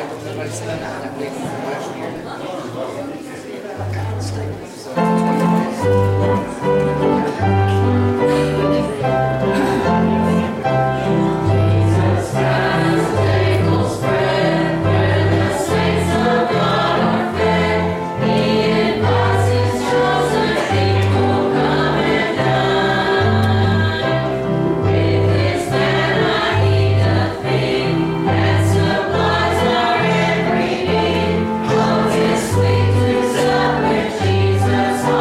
Nobody's saying that week from last year. So, 20 Jesus.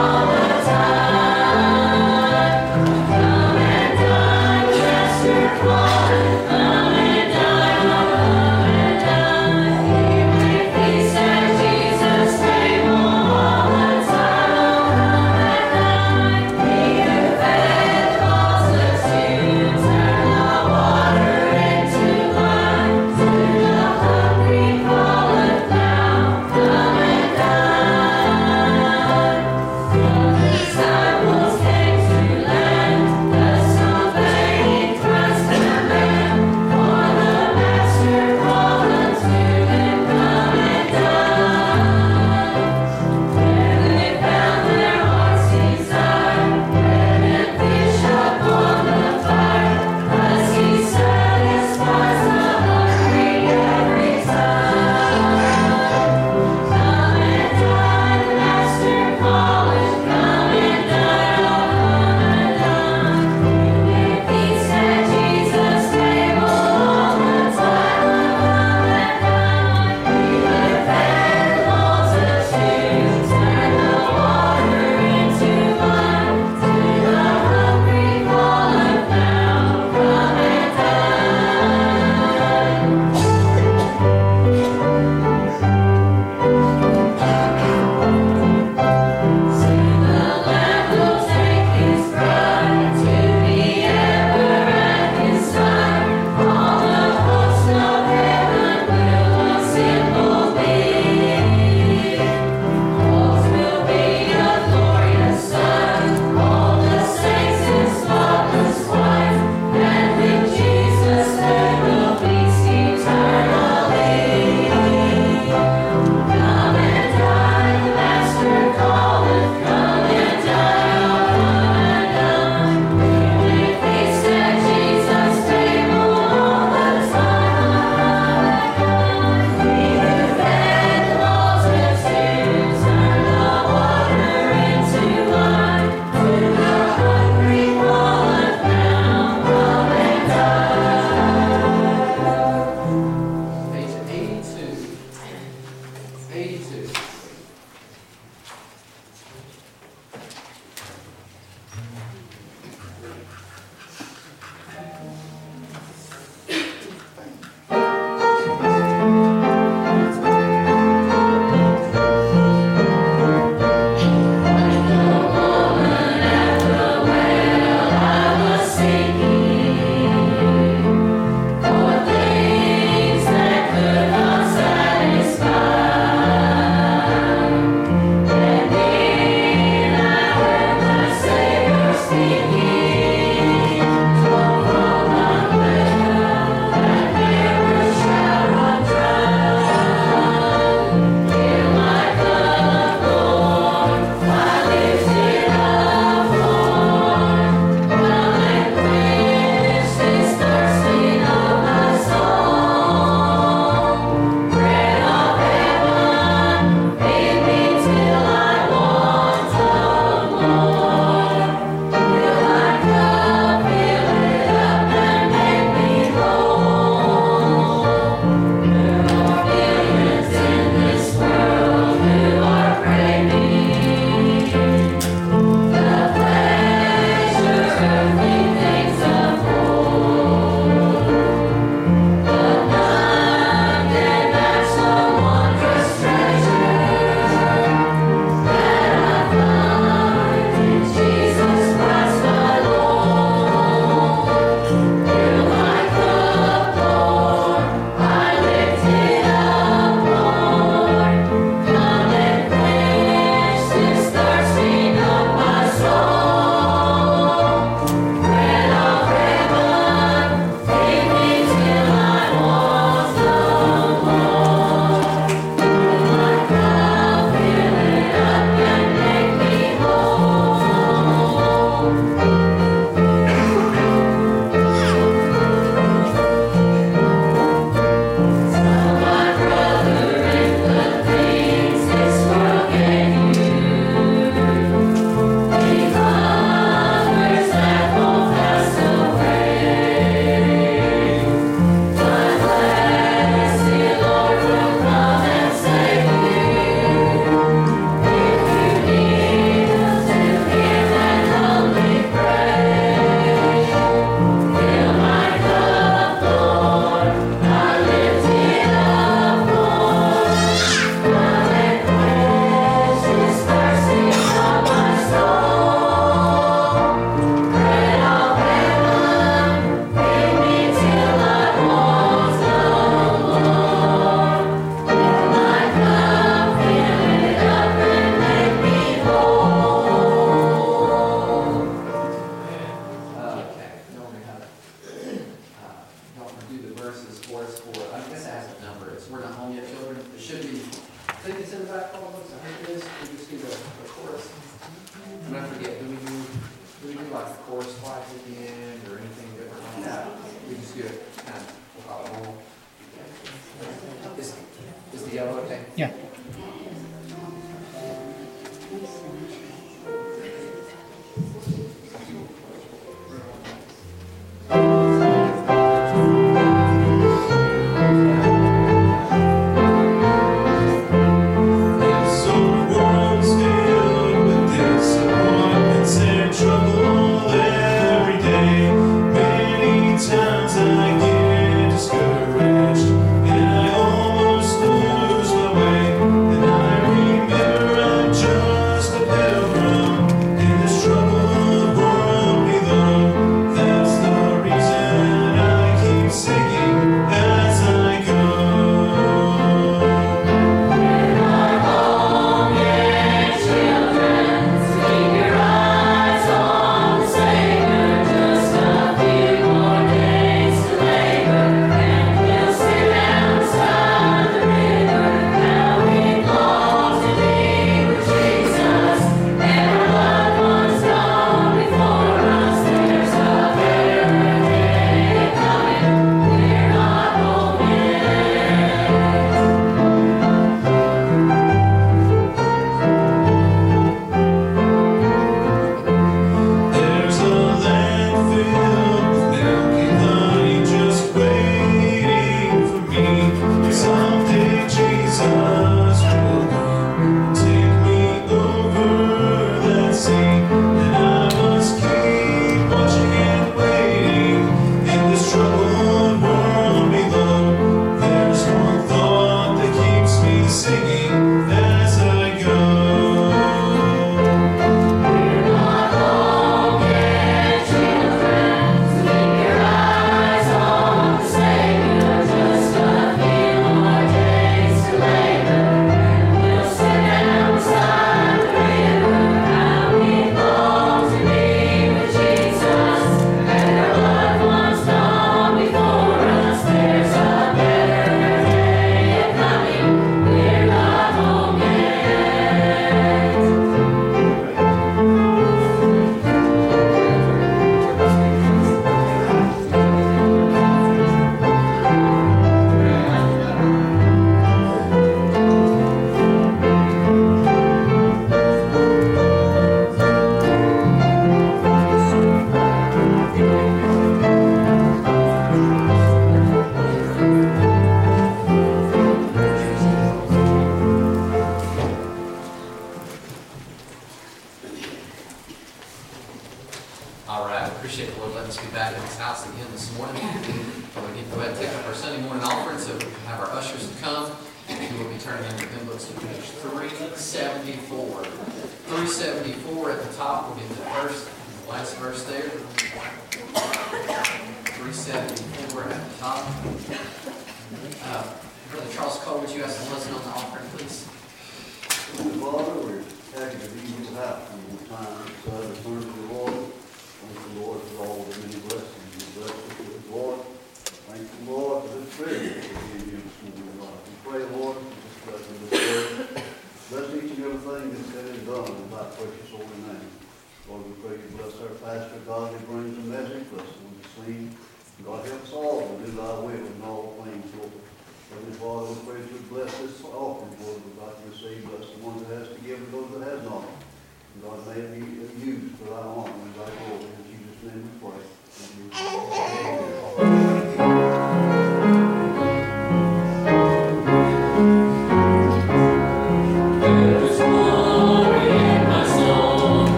We're Not Home Yet, Children. It should be, I think it's in the back all books, I think it is. We just do the chorus. And I forget, do we do like the chorus twice at the end or anything different like that? We just do it kind of, we'll call it normal. Is the yellow okay? Yeah.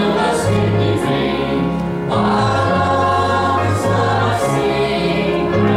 Sing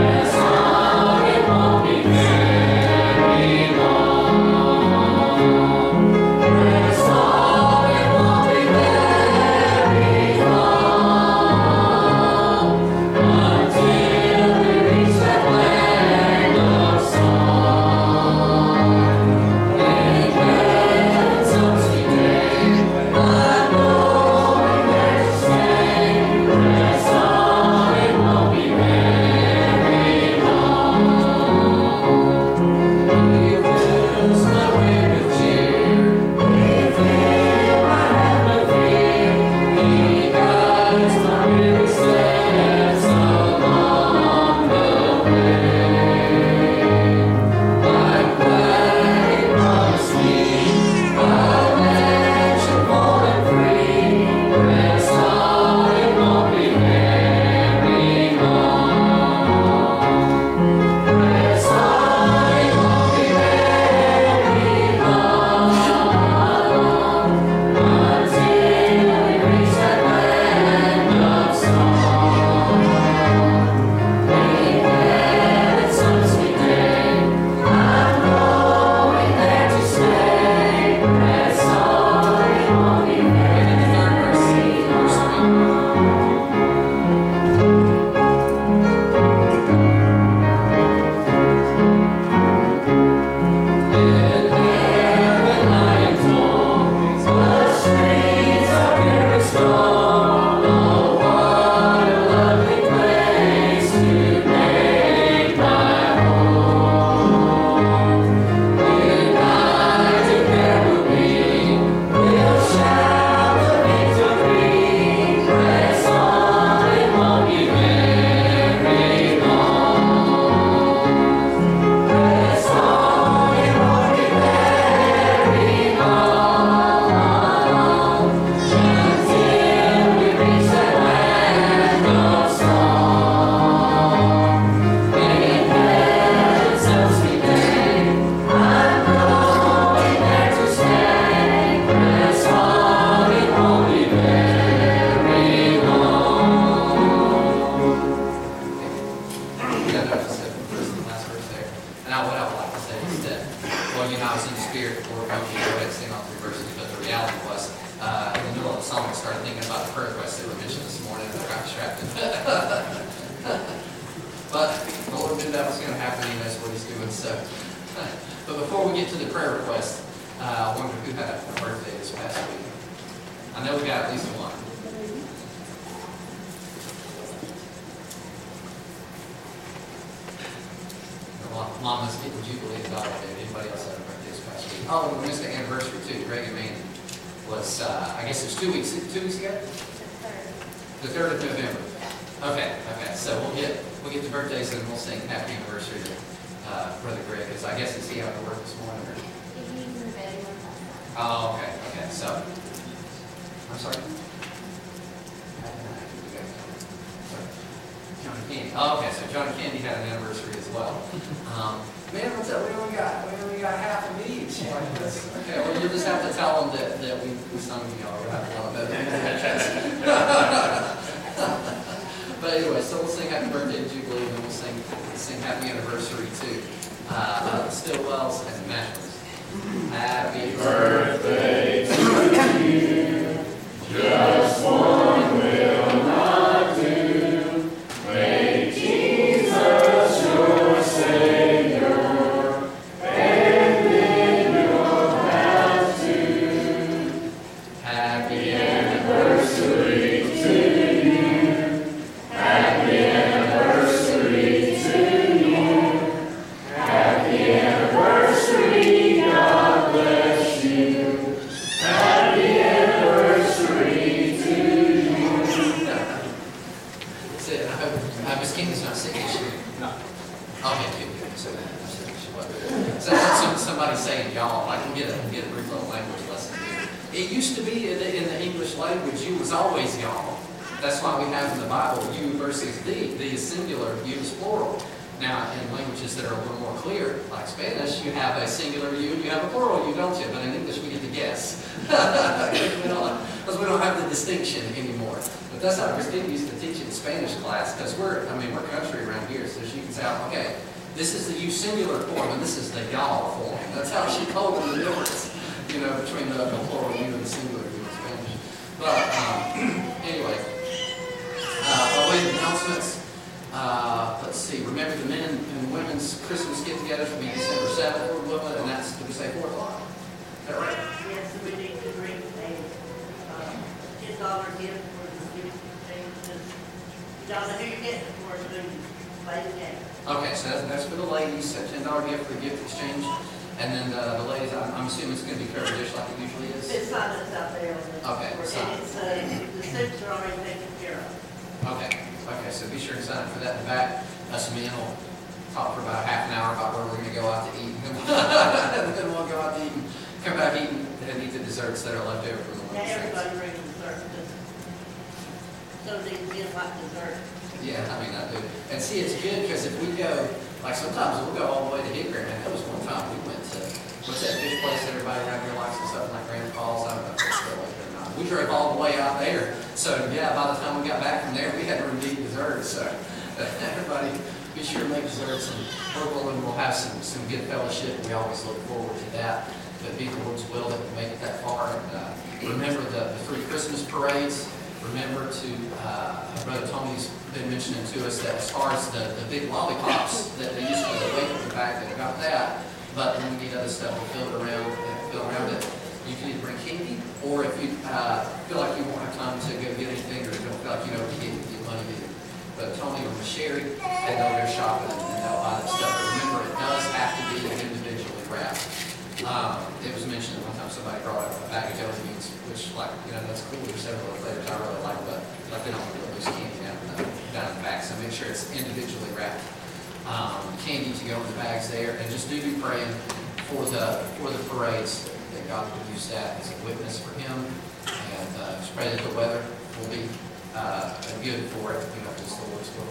when I was in the spirit, the Lord told me to go ahead and sing all 3 verses, but the reality was, in the middle of the song, I started thinking about the prayer requests that were mentioned this morning, and I got distracted. But the Lord knew that was going to happen, and that's what He's doing. So, but before we get to the prayer request, I wonder who had a birthday this past week. I know we got at least one. Mama's getting Jubilee daughter. Anybody else had a birthday this past week? Oh, we missed the anniversary too. Greg and Mandy was, I guess it was 2 weeks ago? The 3rd of November. Okay. So we'll get the birthdays and we'll sing happy anniversary to Brother Greg, because I guess is he out to work this morning? Or? Oh, okay. So, I'm sorry. John Candy. Oh, okay. So John Candy had an anniversary as well. Man, what's up? We only got half of each. Okay, well, you'll just have to tell them that we sung to y'all. You'll have to tell them that. But anyway, so we'll sing happy birthday to Jubilee, and then we'll sing happy anniversary to Stillwells and Mashers. Happy birthday to you. Just one will not do. Make Jesus your Savior, and then you'll have to. Happy anniversary to you. Happy anniversary to you. Happy anniversary, God bless you. Happy anniversary to you. That's it. I hope Miss King's not sick this year. No. Okay, good. So that's somebody saying y'all. I can get a brief little language lesson here. It used to be in the English language, you was always y'all. That's why we have in the Bible you versus thee. Thee is singular, you is plural. Now, in languages that are a little more clear, like Spanish, you have a singular you and you have a plural you, don't you? But in English, we get to guess. Because we don't have the distinction anymore. But that's how Christine used to teach in Spanish class, because we're country around here, so she can say, okay, this is the you singular form, and this is the y'all form. That's how she told them the difference, between the plural you and the singular you in Spanish. But anyway, by way of announcements, let's see, remember the men and women's Christmas get-togethers will be December 7th, Lord willing, and that's, did we say 4 o'clock? Is that right? Yes, we need to bring a $10 gift for the student exchanges. You don't know who you're getting for, so you play the game. Okay, so that's for the ladies, a $10 gift for gift exchange. And then the ladies, I'm assuming it's going to be fair dish like it usually is? It's sign that's out there on the Okay, board, sign. and it's, the suits are already taken care of. Okay, so be sure and sign up for that in the back. Us men will talk for about half an hour about where we're going to go out to eat. And then we'll go out to eat and come back and eat the desserts that are left over from the Now Wednesdays. everybody brings dessert, because some of these men like dessert. Yeah, I do. And see, it's good because if we go, like sometimes we'll go all the way to Hickory. Man, there was one time we went to, what's that fish place everybody around here likes and something like Grand Falls? I don't know if it's still like there or not. We drove all the way out there. So yeah, by the time we got back from there, we had to eat desserts. So everybody be sure to make desserts, and we'll have some good fellowship. We always look forward to that. But be the Lord's will that we make it that far. And remember the 3 Christmas parades. Remember to, Brother Tony's been mentioning to us that as far as the big lollipops that they used to wait for the bag, they've got that. But then we need other stuff to fill around it. You can either bring candy, or if you feel like you won't have time to go get anything, or you don't feel like you can't get money either. But Tony or Sherry, they go there shopping and they'll buy that stuff. But remember, it does have to be individually wrapped. It was mentioned that one time somebody brought a bag of jelly beans, which, that's cool. There's several flavors I really like, but they don't want to put loose candy down in the back. So make sure it's individually wrapped. Candy to go in the bags there, and just be praying for the parades that God will use that as a witness for Him, and just pray that the weather will be good for it. Just the Lord's will.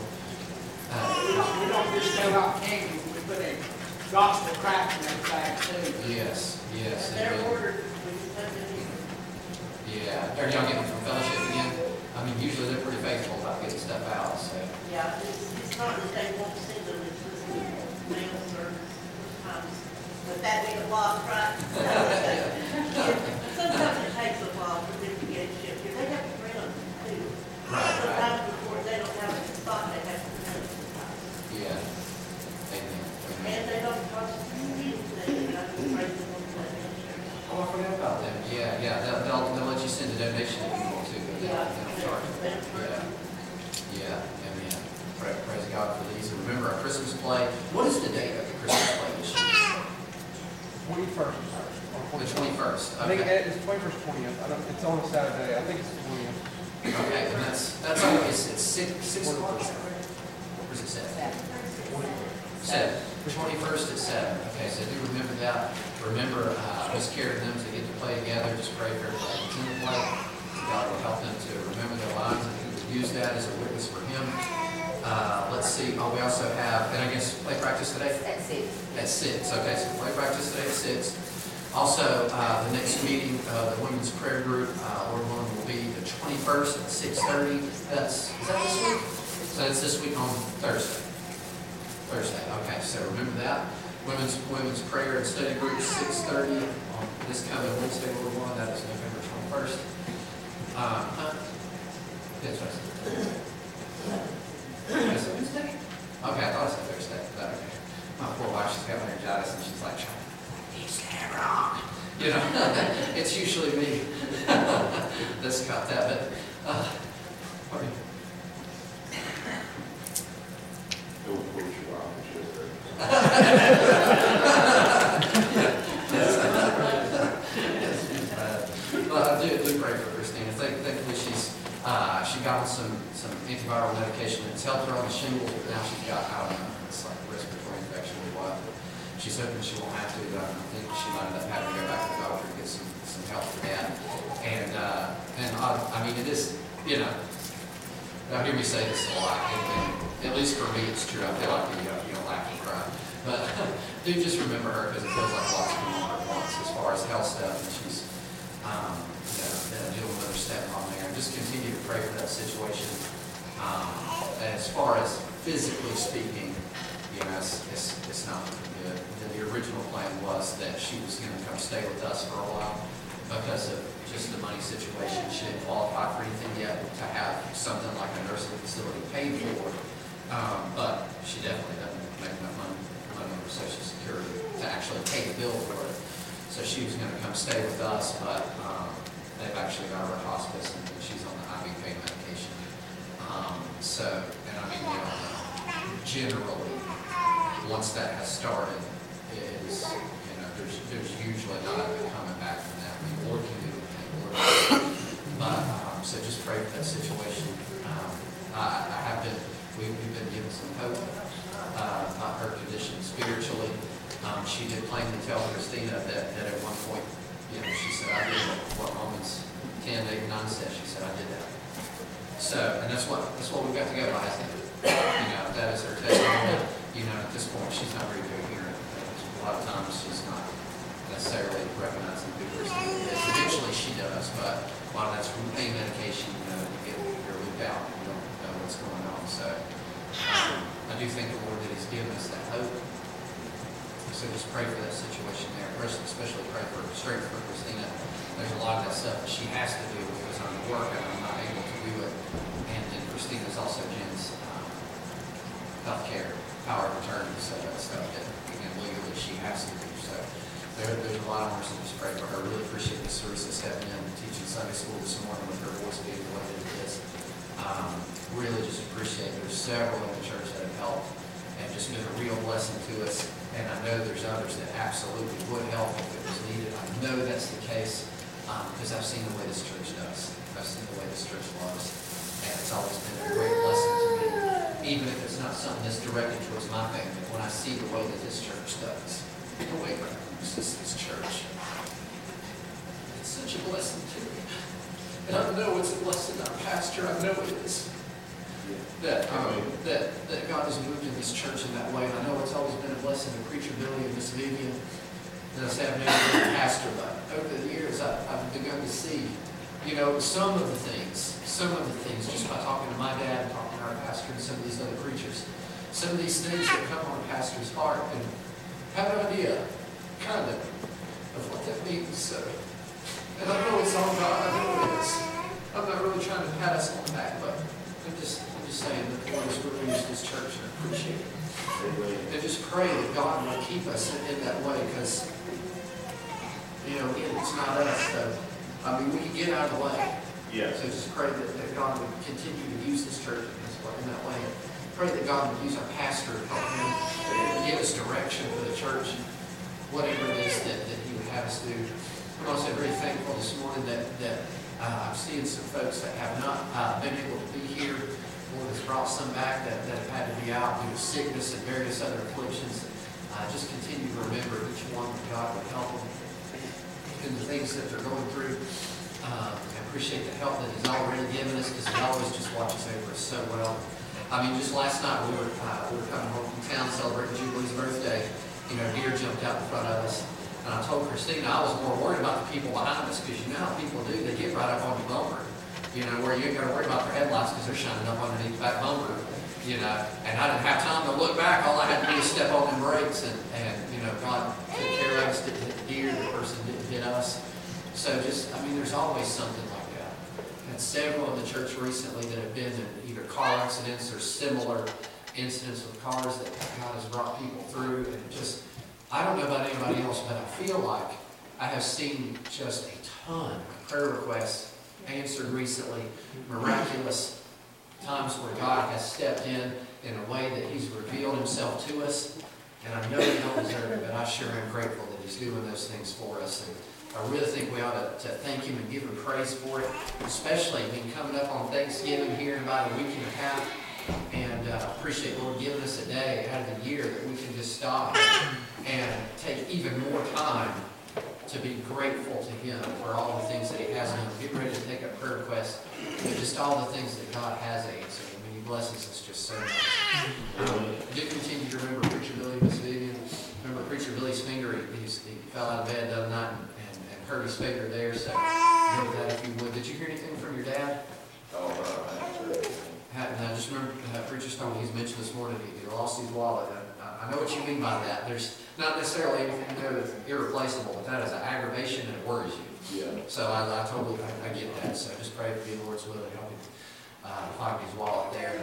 We don't just throw out candy, we put a gospel cracker in that bag too. Yes. And they're ordered, we just put them in. Yeah. Are y'all getting from fellowship again? Usually they're pretty faithful about getting stuff out. So. Yeah, it's not that they won't send them, it's just the mail service sometimes. Would that be the boss, right? Sometimes it takes a while for them to get shipped, because they have to print them too. Sometimes before they don't have it in stock, they have to print them. Yeah. Amen. Amen. And they don't cost anything, they got to price them on that insurance. Oh, I forgot about them. Yeah, yeah, they'll let you send a donation if you want to, but they don't charge you. Yeah, amen. Praise God for these. And remember our Christmas play. What is the date of the Christmas play this year? 21st. The 21st. I think Okay. it's 21st, 20th. It's on a Saturday. I think it's the 20th. Okay, and that's always, it's 6 o'clock. Where's it set? 7. 21st at 7. Okay, so do remember that. Remember, just carry them to get to play together. Just pray for everybody who's in the play. God will help them to remember their lives and He will use that as a witness for Him. Let's see. Oh, we also have, and I guess play practice today? At 6. At 6. Okay, so play practice today at 6. Also, the next meeting of the Women's Prayer Group, Lord willing, will be the 21st at 6:30. Is that this week? So it's this week on Thursday. Okay, so remember that. Women's Prayer and Study Group, 6:30 on this coming Wednesday, Lord willing. That is November 21st. Yes, right. Is it Wednesday? Okay, I thought it said Thursday. But okay. My poor wife, she's got laryngitis and she's like, he's dead wrong. You know, it's usually me that's got that, but, okay. Well, I do pray for Christina. Thankfully, she got on some antiviral medication that's helped her on the shingles, but now she's got, I don't know, it's like respiratory infection or what. She's hoping she won't have to, but I think she might end up having to go back to the doctor and get some help for that. And I mean, it is, you know, I hear me say this a lot, and at least for me, it's true. I feel like you don't laugh and cry. But do just remember her, because it feels like lots of people at once as far as health stuff, and she's, dealing with her stepmom there. And just continue to pray for that situation. As far as physically speaking, you know, it's not looking good. The original plan was that she was going to come stay with us for a while because of just the money situation. She didn't qualify for anything yet to have something like a nursing facility paid for, but she definitely doesn't make enough money with Social Security to actually pay the bill for it. So she was going to come stay with us, but they've actually got her at hospice and she's on the IV pain medication. And I mean, you know, generally, once that has started, is, you know, there's usually not a coming back from that. I mean, Lord can do anything, but so just pray for that situation. We've been given some hope about her condition spiritually. She did plainly tell Christina that at one point, you know, she said, I did what Romans 10, 8, and 9 says. She said, I did that. So, and that's what we've got to go by, isn't it? You know, that is her testimony. You know, at this point, she's not very coherent. A lot of times, she's not necessarily recognizing who Christina is. Eventually, she does, but a lot of that's from pain medication. You know, you're looped out. You don't know what's going on. So, I do thank the Lord that He's given us that hope. So just pray for that situation there. Especially pray for strength for Christina. There's a lot of that stuff that she has to do because I'm at work and I'm not able to do it. And then Christina's also Jen's health care, power of attorney, so that stuff that, again, legally she has to do. So there's a lot of mercy. Just pray for her. Really appreciate Miss Teresa stepping in and teaching Sunday school this morning with her voice being the way that it is. Really just appreciate it. There's several in the church that have helped and just been a real blessing to us. And I know there's others that absolutely would help if it was needed. I know that's the case because I've seen the way this church does. I've seen the way this church loves. And it's always been a great blessing to me. Even if it's not something that's directed towards my family, when I see the way that this church does, the way God uses this church, it's such a blessing to me. And I know it's a blessing. I'm pastor. I know it is. That God has moved in this church in that way. And I know it's always been a blessing to Preacher Billy and Miss Vivian. And as I've never been a pastor, but over the years I've begun to see, you know, some of the things, just by talking to my dad and talking to our pastor and some of these other preachers, some of these things that come on a pastor's heart and have an idea kind of what that means. So, and I know it's all God, I know it is. I'm not really trying to pat us on the back, but I'm just saying that the Lord has really used this church and I appreciate it. And just pray that God will keep us in that way, because, you know, again, it's not us. So, I mean, we can get out of the way. Yes. So just pray that God would continue to use this church in that way. Pray that God would use our pastor to help him give us direction for the church, whatever it is that he would have us do. I'm also very thankful this morning that I'm seeing some folks that have not been able to be here. The Lord has brought some back that have had to be out due to sickness and various other afflictions. Just continue to remember each one that God would help them in the things that they're going through. I appreciate the help that He's already given us, because He always just watches over us so well. I mean, just last night we were coming home from town celebrating Jubilee's birthday. You know, deer jumped out in front of us. And I told Christina I was more worried about the people behind us, because you know how people do. They get right up on your bumper. You know, where you ain't got to worry about their headlights because they're shining up underneath the back bumper. You know, and I didn't have time to look back. All I had to do was step on them brakes, and you know, God took care of us, didn't hit the deer, the person didn't hit us. So just, I mean, there's always something like that. And several in the church recently that have been in either car accidents or similar incidents with cars that God has brought people through. And just, I don't know about anybody else, but I feel like I have seen just a ton of prayer requests answered recently, miraculous times where God has stepped in a way that He's revealed Himself to us. And I know we don't deserve it, but I sure am grateful that He's doing those things for us. And I really think we ought to thank Him and give Him praise for it, especially coming up on Thanksgiving here in about a week and a half. And appreciate Lord giving us a day out of the year that we can just stop and take even more time to be grateful to Him for all the things that He has done. Get ready to take up prayer requests, but just all the things that God has answered. I mean, He blesses us just so much. Do continue to remember Preacher Billy, Miss Vivian. Remember Preacher Billy's finger. He fell out of bed the other night and hurt his finger there. So remember that if you would. Did you hear anything from your dad? I just remember Preacher Stone, he's mentioned this morning, he lost his wallet. I know what you mean by that. There's not necessarily anything there that's irreplaceable, but that is an aggravation and it worries you. Yeah. So I totally get that. So just pray for the Lord's will to help him find his wallet there.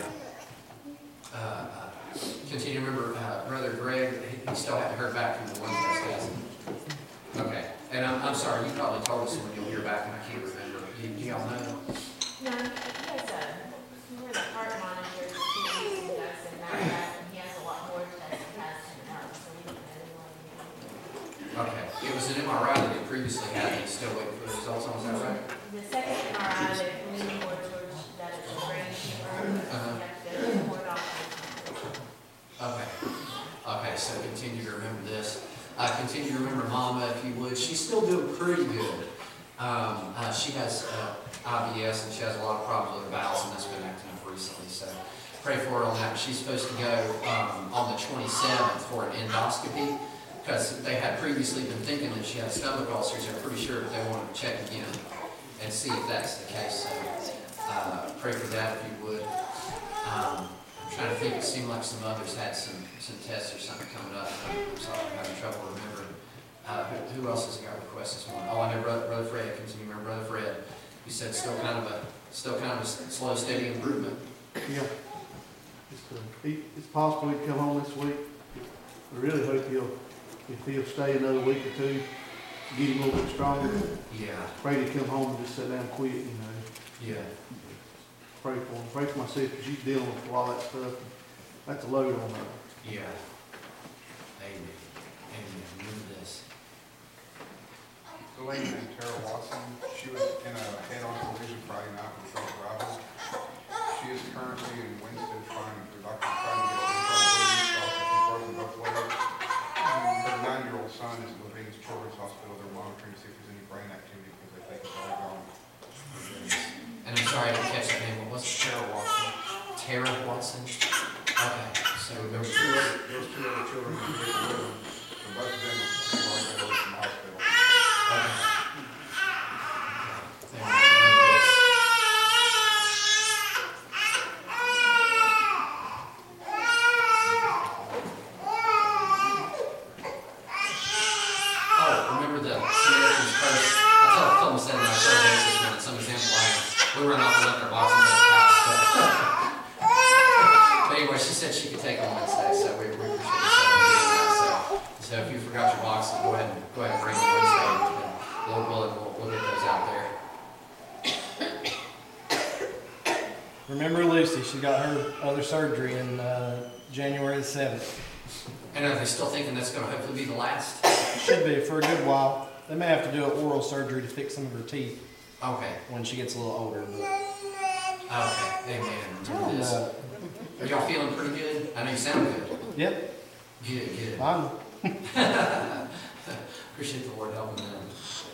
Continue to remember Brother Greg. He still hadn't heard back from the one test, has he? Okay. And I'm sorry, you probably told us when you'll hear back, and I can't remember. Do y'all know? No, he has we're the heart monitor, he does and that, and he has a lot more tests he has tomorrow, so we don't know. Okay. It was an MRI that he previously had, and he's still waiting for the results on. Is that right? The second MRI, they're leaning more towards that it's a brain tumor, you have to go to more doctors. Okay. Okay, so continue to remember this. Continue to remember Mama, if you would. She's still doing pretty good. She has IBS, and she has a lot of problems with her bowels, and that's been acting up recently. So pray for her on that. She's supposed to go on the 27th for an endoscopy, because they had previously been thinking that she had stomach ulcers. They're pretty sure that they wanted to check again and see if that's the case. So pray for that if you would. I'm trying to think. It seemed like some others had some tests or something coming up. I'm sorry, I'm having trouble remembering. Who else has got requests this morning? Oh, I know Brother Fred. Continue to remember Brother Fred. You said still kind of a slow, steady improvement. Yeah. It's possible he'd come home this week. I really hope if he'll stay another week or two, get him a little bit stronger. Yeah. Pray to come home and just sit down and quit, you know. Yeah. Pray for him. Pray for my sister. She's dealing with a lot of that stuff. That's a load on her. Yeah. Amen. Amen. Remember this. The lady named Tara Watson, she was in a head-on collision Friday night with a truck driver. She is currently in Winston trying to get her internal bleeding stopped. She's broken both legs. Her 9-year-old son is at Levine's Children's Hospital. They're monitoring to see if there's any brain activity because they think it's all gone. And I'm sorry I didn't catch that name. What was it? Tara Watson. Tara Watson? Okay. So Those two other children in the vehicle with them, and both of them are already been released from the hospital. okay. Samaritan's Purse. I told myself that I told Jason when some example we run off and left our boxes at the house. But anyway, she said she could take on Wednesday, so we appreciate that. So if you forgot your boxes, go ahead and bring them Wednesday, and we'll get those out there. Remember Lucy, she got her other surgery in January the 7th. And are they still thinking that's going to hopefully be the last? Should be for a good while. They may have to do an oral surgery to fix some of her teeth Okay. when she gets a little older. But Okay. Amen. Remember this. Are y'all feeling pretty good? I know you sound good. Yep, Good. fine. Appreciate the Lord helping them.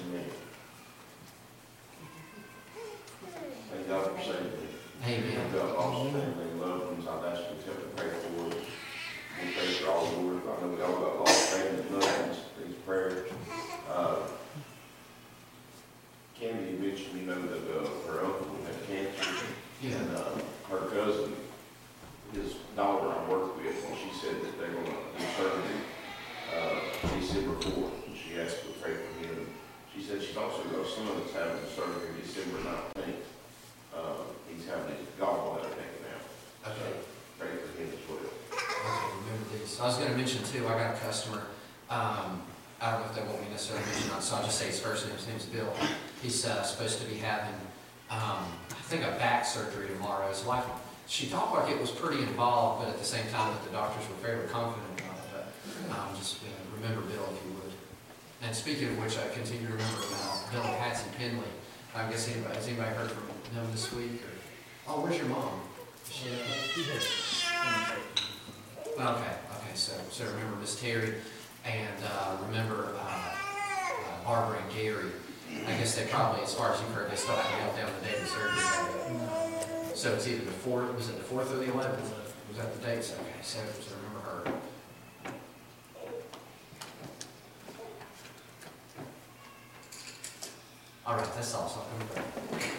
Thank God for saving me. Amen. I've got lost family and loved ones. I've asked you to help me pray for us. We pray for all the Lord. I know we all got lost family and loved ones. These prayers. Candy mentioned, that her uncle had cancer. Yeah. And her cousin, his daughter I work with, and she said that they're going to do surgery December 4th. And she asked to pray for him. She said she's also got a son that's having surgery December 19th. He's having his gallbladder taken out. Okay. Pray for him as well. Okay, remember these. I was going to mention too, I got a customer, I don't know if they want me necessarily to mention on, so I'll just say his first name. His name's Bill. He's supposed to be having, I think, a back surgery tomorrow. His wife, she talked like it was pretty involved, but at the same time that the doctors were fairly confident about it. But just remember Bill if you would. And speaking of which, I continue to remember Bill Hatson Penley. I guess has anybody heard from him this week? Or, oh, where's your mom? Is she okay? Okay, so remember Miss Terry, and remember Barbara and Gary. I guess they probably, as far as you've heard, they still have to help down the date of surgery. So it's either the 4th, was it the 4th or the 11th? Was that the dates? Okay, so remember her. All right, that's all. So I'm going to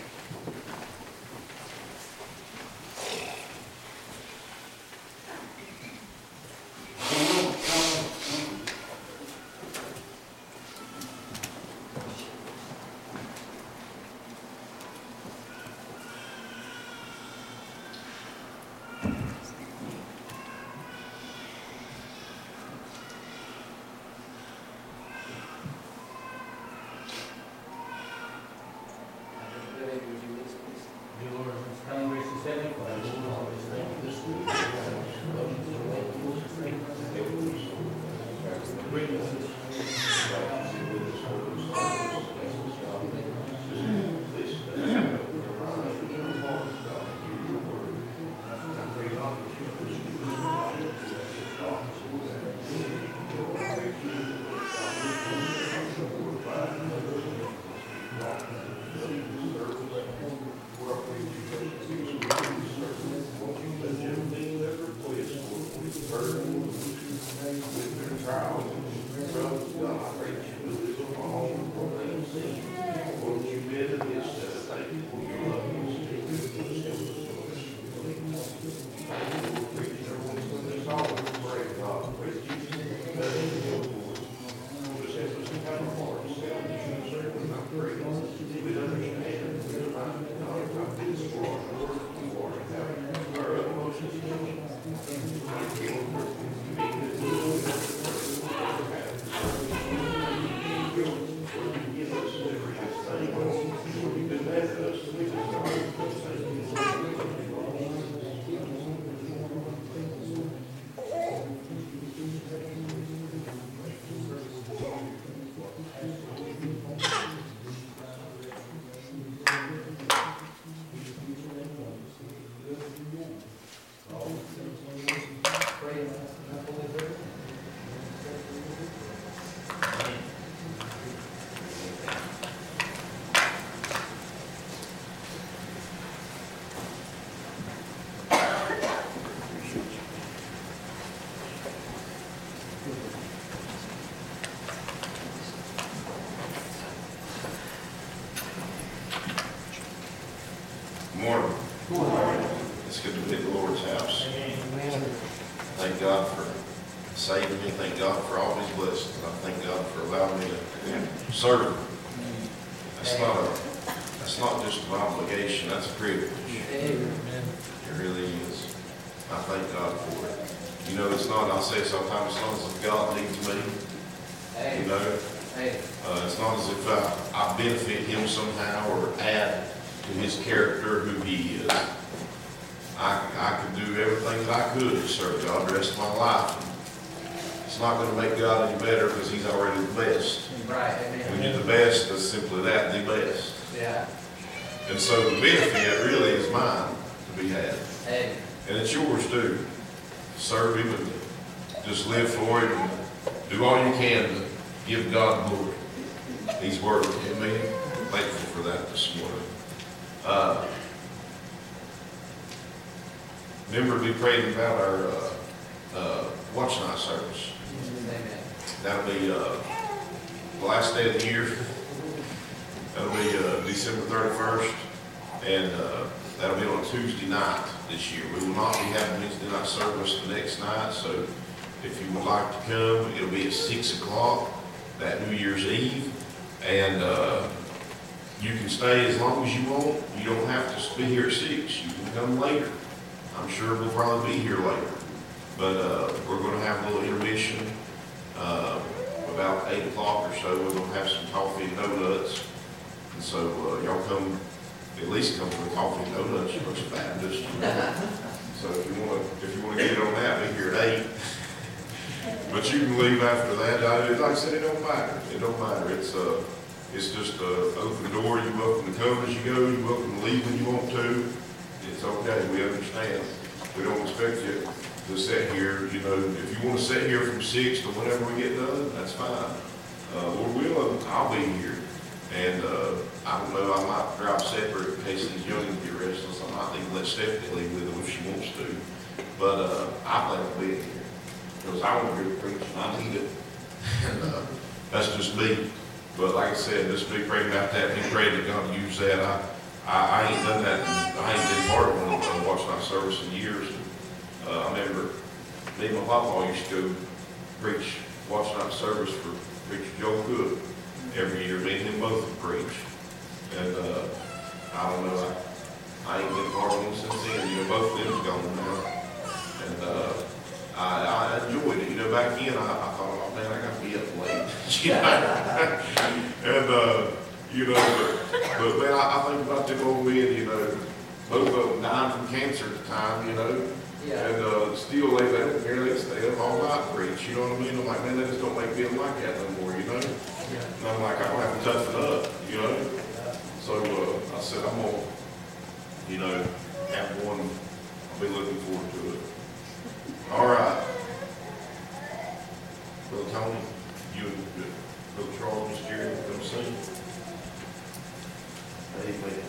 Morning. It's good to be at the Lord's house. Thank God for saving me. Thank God for all His blessings. And I thank God for allowing me to serve. That's not just an obligation, that's a privilege. It really is. I thank God for it. You know, it's not, I say sometimes, it's not as if God needs me. You know? It's not as if I benefit Him somehow or add to His character who He is. I could do everything that I could to serve God the rest of my life. It's not going to make God any better because He's already the best. Right, amen. When you're the best, that's simply that, the best. Yeah. And so the benefit really is mine to be had. Hey. And it's yours too. Serve Him and just live for Him and do all you can to give God glory. He's worthy. Amen. Thankful for that this morning. Remember, we prayed about our watch night service. Amen. That'll be the last day of the year. That'll be December 31st, and that'll be on a Tuesday night this year. We will not be having Wednesday night service the next night, so if you would like to come, it'll be at 6 o'clock that New Year's Eve, and you can stay as long as you want. You don't have to be here at 6. You can come later. I'm sure we'll probably be here later, but we're going to have a little intermission about 8 o'clock or so. We're going to have some coffee and donuts. And so y'all come, at least come for the coffee and donuts, you're First Baptist. So if you want to get on that, be here at 8. But you can leave after that. Like I said, it don't matter. It don't matter. It's just open the door. You're welcome to come as you go. You're welcome to leave when you want to. It's okay. We understand. We don't expect you to sit here. You know, if you want to sit here from 6 to whenever we get done, that's fine. Lord willing, I'll be here. And I don't know, I might drive separate in case these youngins get restless. I might even let Stephanie leave with them if she wants to. But I plan on being here because I want to hear the preaching. I need it. And that's just me. But like I said, just be praying about that. Be praying that God use that. I ain't done that. I ain't been part of one of watch night service in years. I remember me and my papa used to go preach watch night service for Preacher Joe Cook. Every year, me and him both have preached. And I don't know, I ain't been part of them since then. You know, both of them's gone now. And I enjoyed it. You know, back then, I thought, oh man, I got to be up late. You know? And, you know, but man, I think about them old men, you know, both of them died from cancer at the time, you know? Yeah. And still, they don't care, they stay up all night and preach, you know what I mean? I'm like, man, they just don't make me like that no more, you know? And I'm like, I don't have to toughen up, you know? So I said, I'm going to, you know, have one. I'll be looking forward to it. All right. Brother Tony, you and Brother Charles, Mr. Jerry, come sing. Amen.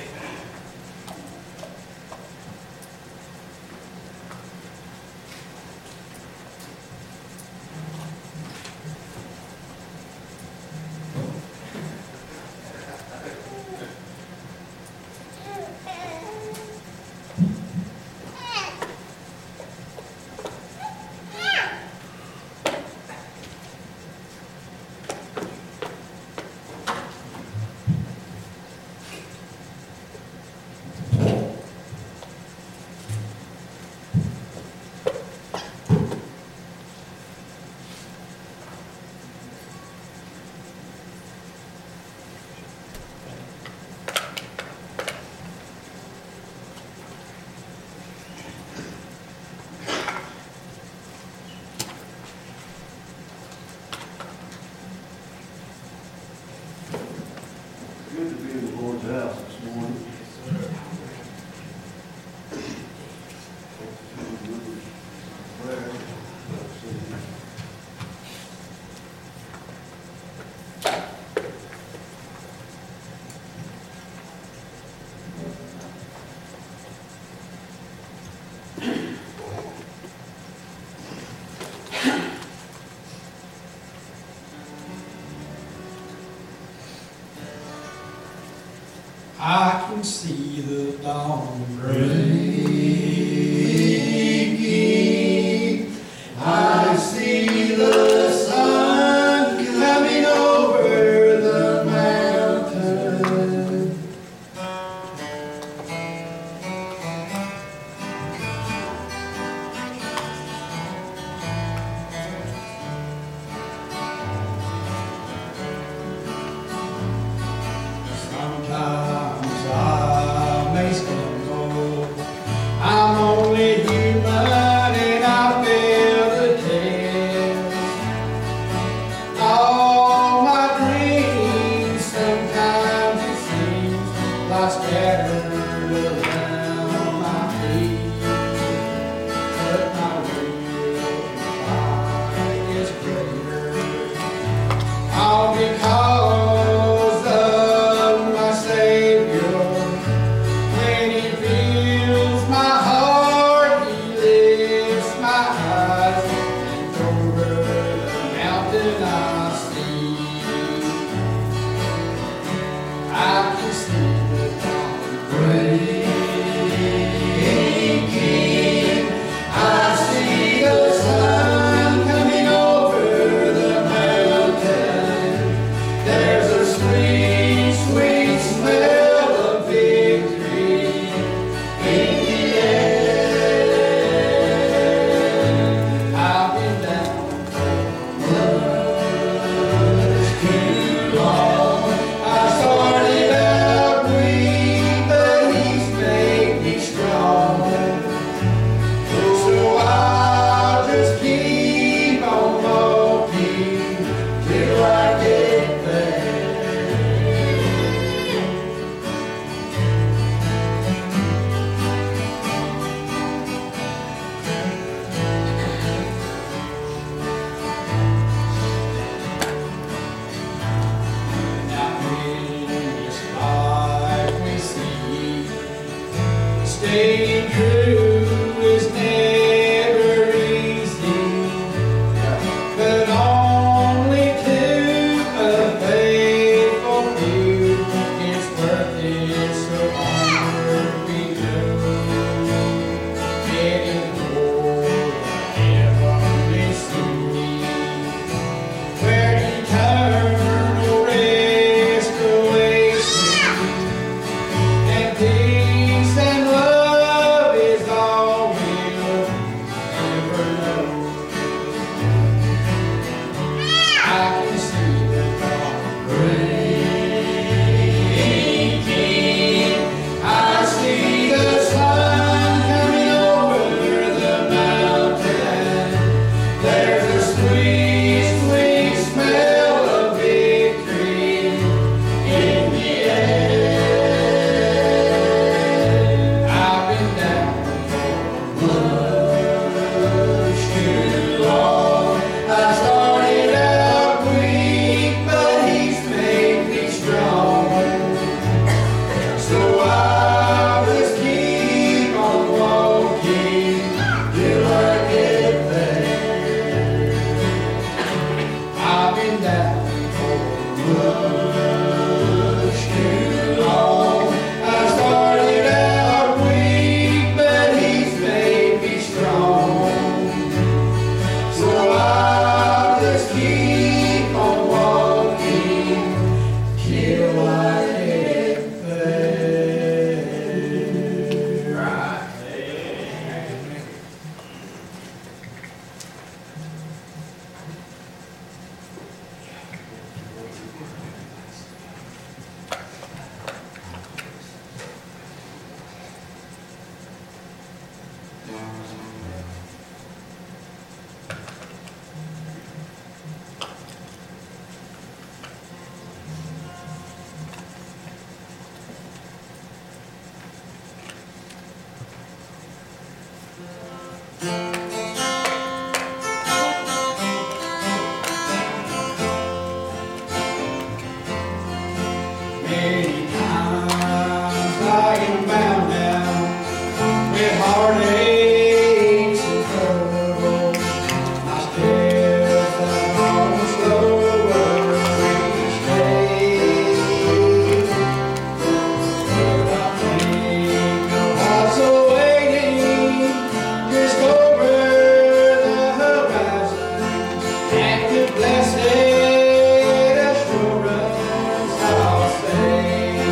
Good to be in the Lord's house this morning. I can see the dawn breaking. I see Staying true is never easy, but only to a faithful few it's worth it. So onward we go, heading toward the heavenly city, where eternal rest awaits me, and peace and love is all we'll ever know. I can see the dawn breaking. I see the sun coming over the mountain. There's a sweet, sweet smell of victory in the air. I've been down for much too long. I started out weak, but He's made me strong. So I just keep on walking till I get there. I've been down for much too long. I started out weak, but He's made me strong. So I'll just keep on walking till I get there. Right. Many times I am bound down with heartaches and trouble. My steps have grown slower each day. But I think of what's awaiting just over the horizon, and the blessed assurance I'll stay.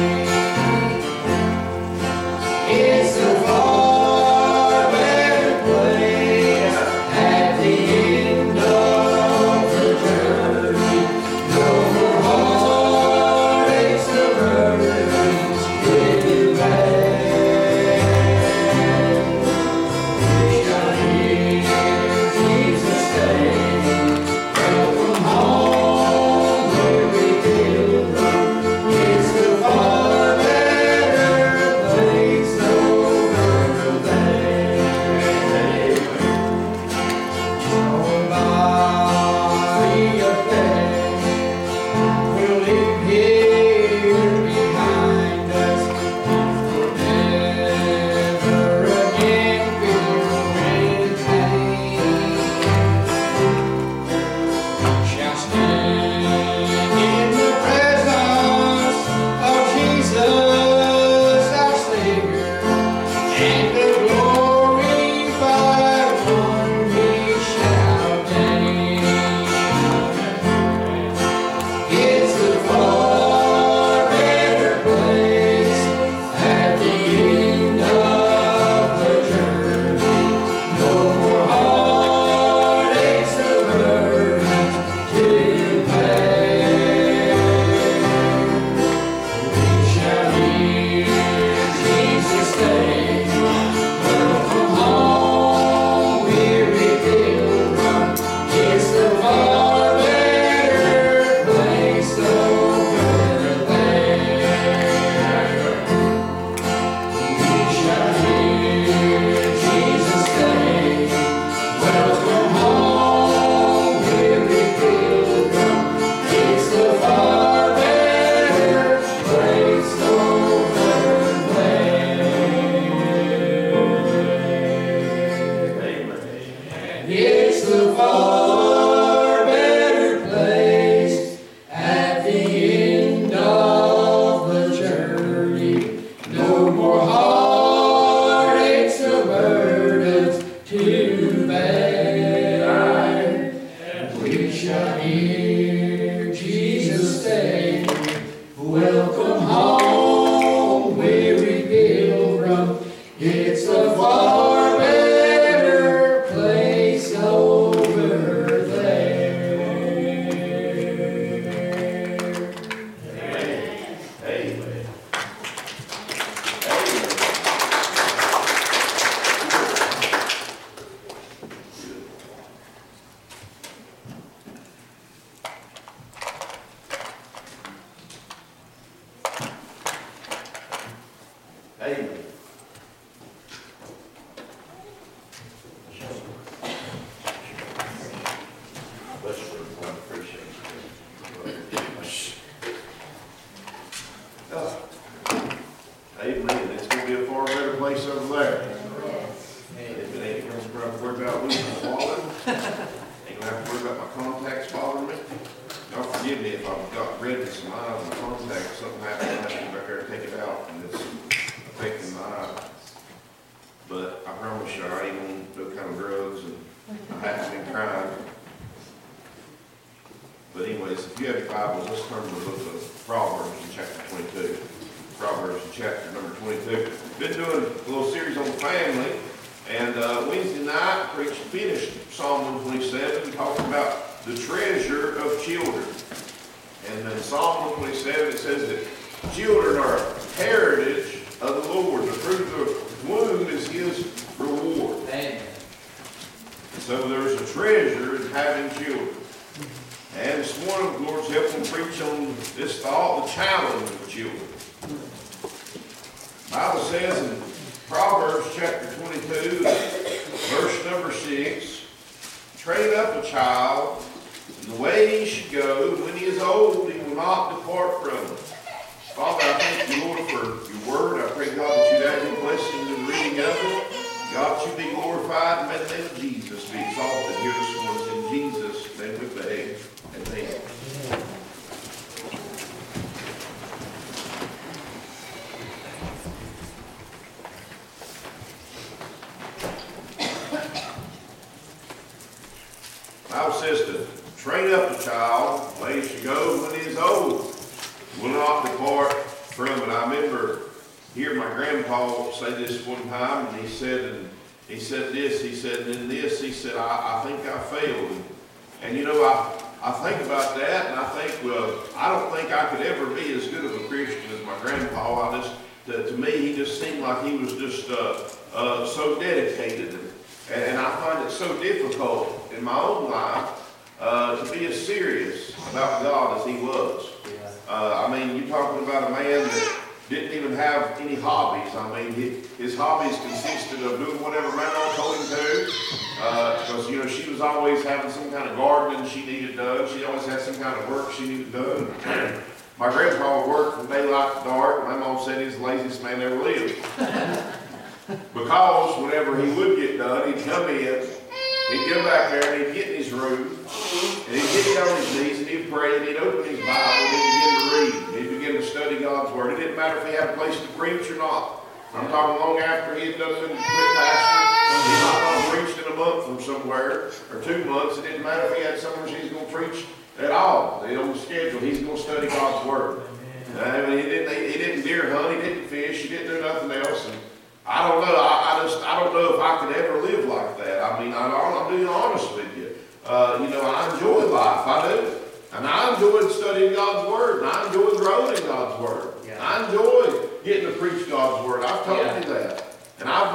Amen. Bless you, I appreciate you. Amen. It's going to be a far better place over there. If it ain't going to work out with my wallet, ain't going to have to worry about my contacts bothering me. Y'all forgive me if I've got redness in my eyes, my contacts, something happens, I have to go back there and take it out, and it's affecting my eyes. But I promise you, I ain't on those kind of drugs, and I haven't been crying. But anyways, if you have your Bibles, let's turn to the book of Proverbs in chapter 22. Proverbs in chapter number 22. Been doing a little series on family, and Wednesday night, preached finished Psalm 127, talking about the treasure of children. And in Psalm 127, it says that children are a heritage of the Lord. The fruit of the womb is His reward. Amen. So there's a treasure in having children. And this morning, the Lord's helping preach on this thought, the challenge of children. The Bible says in Proverbs chapter 22, verse number 6, train up a child in the way he should go. When he is old, he will not depart from it. Father, I thank you, Lord, for your word. I pray, God, that you'd add your blessing in the reading of it. God, that you be glorified, and may the name of Jesus be exalted here this morning. In Jesus' name we pray. Amen. The Bible says to train up a child, way he should go when he is old. Will not depart from it. I remember hearing my grandpa say this one time, and he said, and he said, in this, he said, I think I failed. And you know, I think about that, and I think, well, I don't think I could ever be as good of a Christian as my grandpa. To me, he just seemed like he was just so dedicated. And I find it so difficult in my own life to be as serious about God as he was. I mean, you're talking about a man that didn't even have any hobbies. I mean, his hobbies consisted of doing whatever Mama told him to. Because, you know, she was always having some kind of gardening she needed done. She always had some kind of work she needed done. My grandpa would work from daylight to dark. My mom said he's the laziest man ever lived. Because whenever he would get done, he'd come in, he'd go back there, and he'd get in his room, and he'd get down on his knees, and he'd pray, and he'd open his Bible, and he'd begin to read. He'd begin to study God's Word. It didn't matter if he had a place to preach or not. I'm talking long after he had done been quit pastor. He might not have preached in a month from somewhere, or 2 months. It didn't matter if he had somewhere he's going to preach at all. They on the schedule. He's going to study God's Word. I mean, he didn't deer hunt, he didn't fish, he didn't do nothing else. And I don't know. I don't know if I could ever live like that. I mean, I'm being honest with you. You know, I enjoy life. I do. And I enjoy studying God's Word. And I enjoy growing in God's Word. Yeah. I enjoy getting to preach God's Word. I've told you that. And I've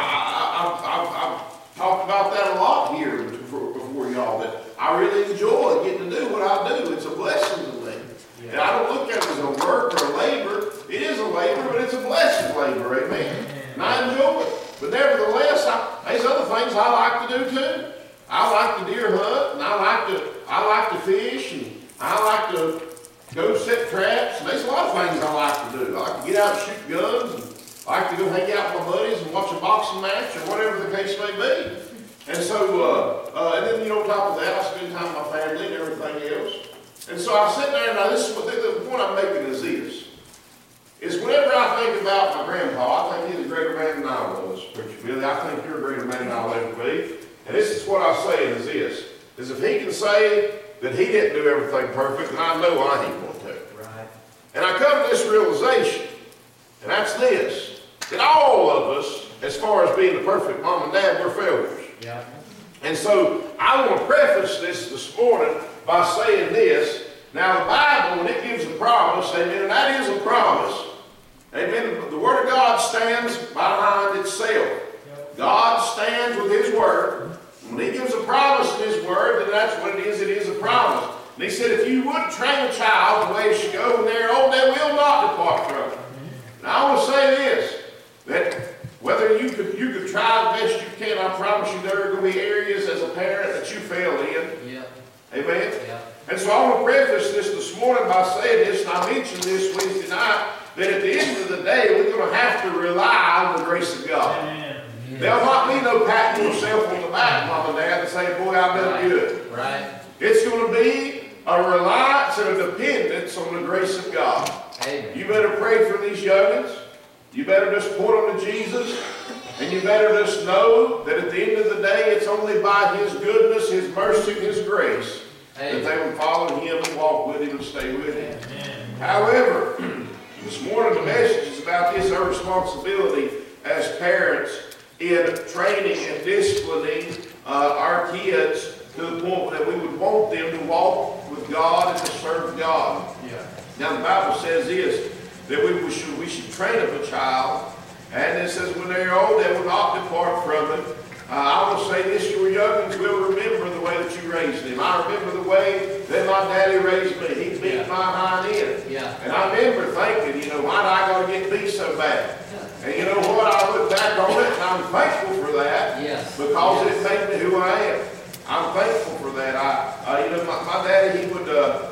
talked about that a lot here before y'all, that I really enjoy getting to do what I do. It's a blessing to me. Yeah. And I don't look at it as a work or a labor. It is a labor, but it's a blessed labor. Amen. And I enjoy it. But nevertheless, there's other things I like to do too. I like to deer hunt, and I like to fish, and I like to go set traps. And there's a lot of things I like to do. I like to get out and shoot guns, and I like to go hang out with my buddies and watch a boxing match, or whatever the case may be. And so, and then, you know, on top of that, I spend time with my family and everything else. And so I sit there, and this is what the point I'm making is this. Is whenever I think about my grandpa, I think he's a greater man than I was, Preacher Billy. I think you're a greater man than I'll ever be. And this is what I'm saying is this, is if he can say that he didn't do everything perfect, then I know I ain't going to. Right. And I come to this realization, and that's this, that all of us, as far as being the perfect mom and dad, we're failures. Yeah. And so I want to preface this morning by saying this. Now the Bible, when it gives a promise, amen, and that is a promise, amen, the Word of God stands behind itself. God stands with His Word. When He gives a promise in His Word, then that's what it is a promise. And He said, if you would train a child the way it should go when they're old, they will not depart from it. And I want to say this, this, and I mentioned this Wednesday night, that at the end of the day, we're going to have to rely on the grace of God. There'll not be no patting yourself on the back, Mom and Dad, and saying, boy, I've done good. Right. It's going to be a reliance and a dependence on the grace of God. Amen. You better pray for these youngins. You better just point them to Jesus. And you better just know that at the end of the day, it's only by His goodness, His mercy, His grace that they will follow Him and walk with Him and stay with Him. However, this morning the message is about this, our responsibility as parents in training and disciplining our kids to the point that we would want them to walk with God and to serve God. Yeah. Now the Bible says this, that we should train up a child, and it says when they're old they will not depart from it. I will say this, your youngins will remember the way that you raised them. I remember the way that my daddy raised me. He beat my hind end. Yeah. And I remember thinking, why did I got to get beat so bad? And you know what? I look back on it and I'm thankful for that. Yes. Because it made me who I am. I'm thankful for that. My daddy, he would,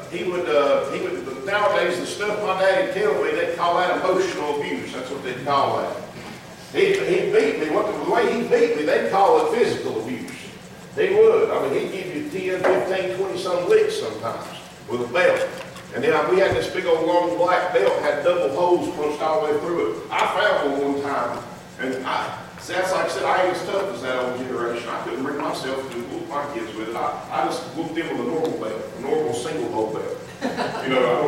nowadays the stuff my daddy tell me, they'd call that emotional abuse. That's what they'd call that. He beat me. The way he beat me, they'd call it physical abuse. He would. I mean, he'd give you 10, 15, 20-some licks sometimes with a belt. And then we had this big old long black belt, had double holes punched all the way through it. I found one time, and that's like I said, I ain't as tough as that old generation. I couldn't bring myself to whoop my kids with it. I just whooped them with a normal belt, a normal single hole belt. I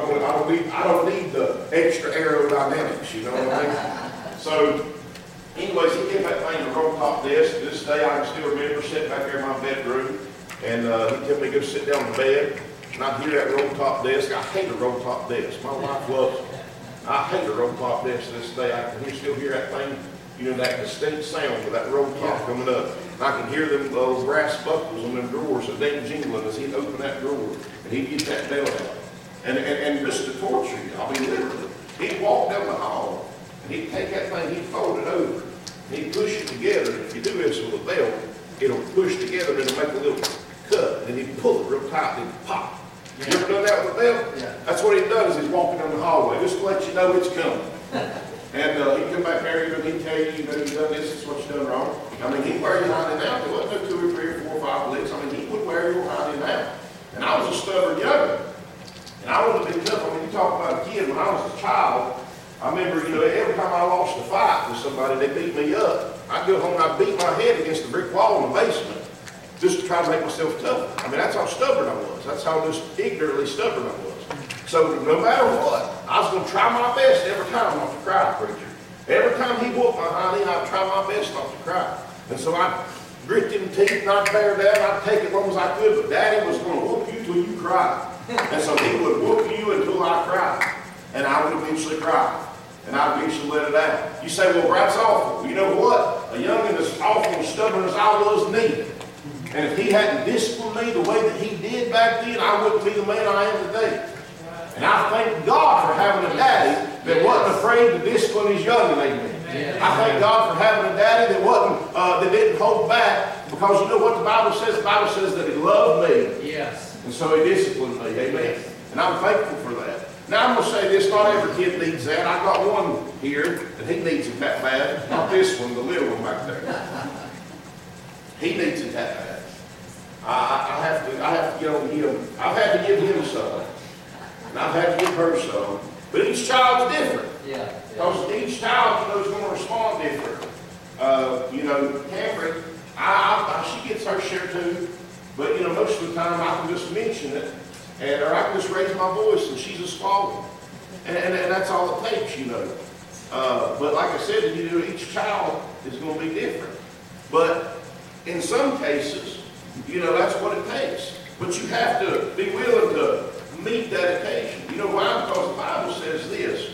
don't need the extra aerodynamics, you know what I mean? So, anyways, he gave that thing a roll top desk. To this day, I can still remember sitting back there in my bedroom, and he'd tell me to go sit down in bed, and I'd hear that roll top desk. I hate a roll top desk. My wife loves it. I hate a roll top desk to this day. I can still hear that thing, that distinct sound of that roll top coming up. And I can hear them those brass buckles on them drawers, a ding jingling as he'd open that drawer, and he'd get that belt out. And just to torture you, I mean literally, he'd walk down the hall, and he'd take that thing, he'd fold it over, and he'd push it together. And if you do this with a belt, it'll push together and it'll make a little cut, and he'd pull it real tight and it'd pop. You ever done that with a belt? Yeah. That's what he does, he's walking down the hallway, just to let you know it's coming. And he'd come back there and he'd tell you, you've done this is what you've done wrong. I mean, he'd wear your hiding out. There wasn't no 2 or 3 or 4 or 5 licks. I mean, he would wear your hiding out. And I was a stubborn youngin'. And I wanted to be tough. I mean, you talk about a kid, when I was a child, I remember, every time I lost a fight with somebody, they beat me up. I'd go home and I'd beat my head against the brick wall in the basement just to try to make myself tough. I mean, that's how stubborn I was. That's how just ignorantly stubborn I was. So no matter what, I was going to try my best every time not to cry, preacher. Every time he whooped my hind end, I'd try my best not to cry. And so I'd grit them teeth and I'd bear down. I'd take it as long as I could, but Daddy was going to whoop you till you cried. And so he would whoop you until I cried. And I would eventually cry. And I'd eventually let it out. You say, well, that's awful. You know what? A youngin' as awful and stubborn as I was needed. And if he hadn't disciplined me the way that he did back then, I wouldn't be the man I am today. And I thank God for having a daddy that wasn't afraid to discipline his youngin', amen. I thank God for having a daddy that didn't hold back, because you know what the Bible says? The Bible says that he loved me. Yes. And so he disciplined me, amen. And I'm thankful for that. Now I'm going to say this, not every kid needs that. I've got one here, and he needs it that bad. Not this one, the little one back there. He needs it that bad. I have to get on him. I've had to give him some. And I've had to give her some. But each child's different. Yeah. Because each child, is going to respond different. Cameron, she gets her share too. But, most of the time I can just mention it, or I can just raise my voice, and she's just following. And that's all it takes, But like I said, each child is going to be different. But in some cases, that's what it takes. But you have to be willing to meet that occasion. You know why? Because the Bible says this.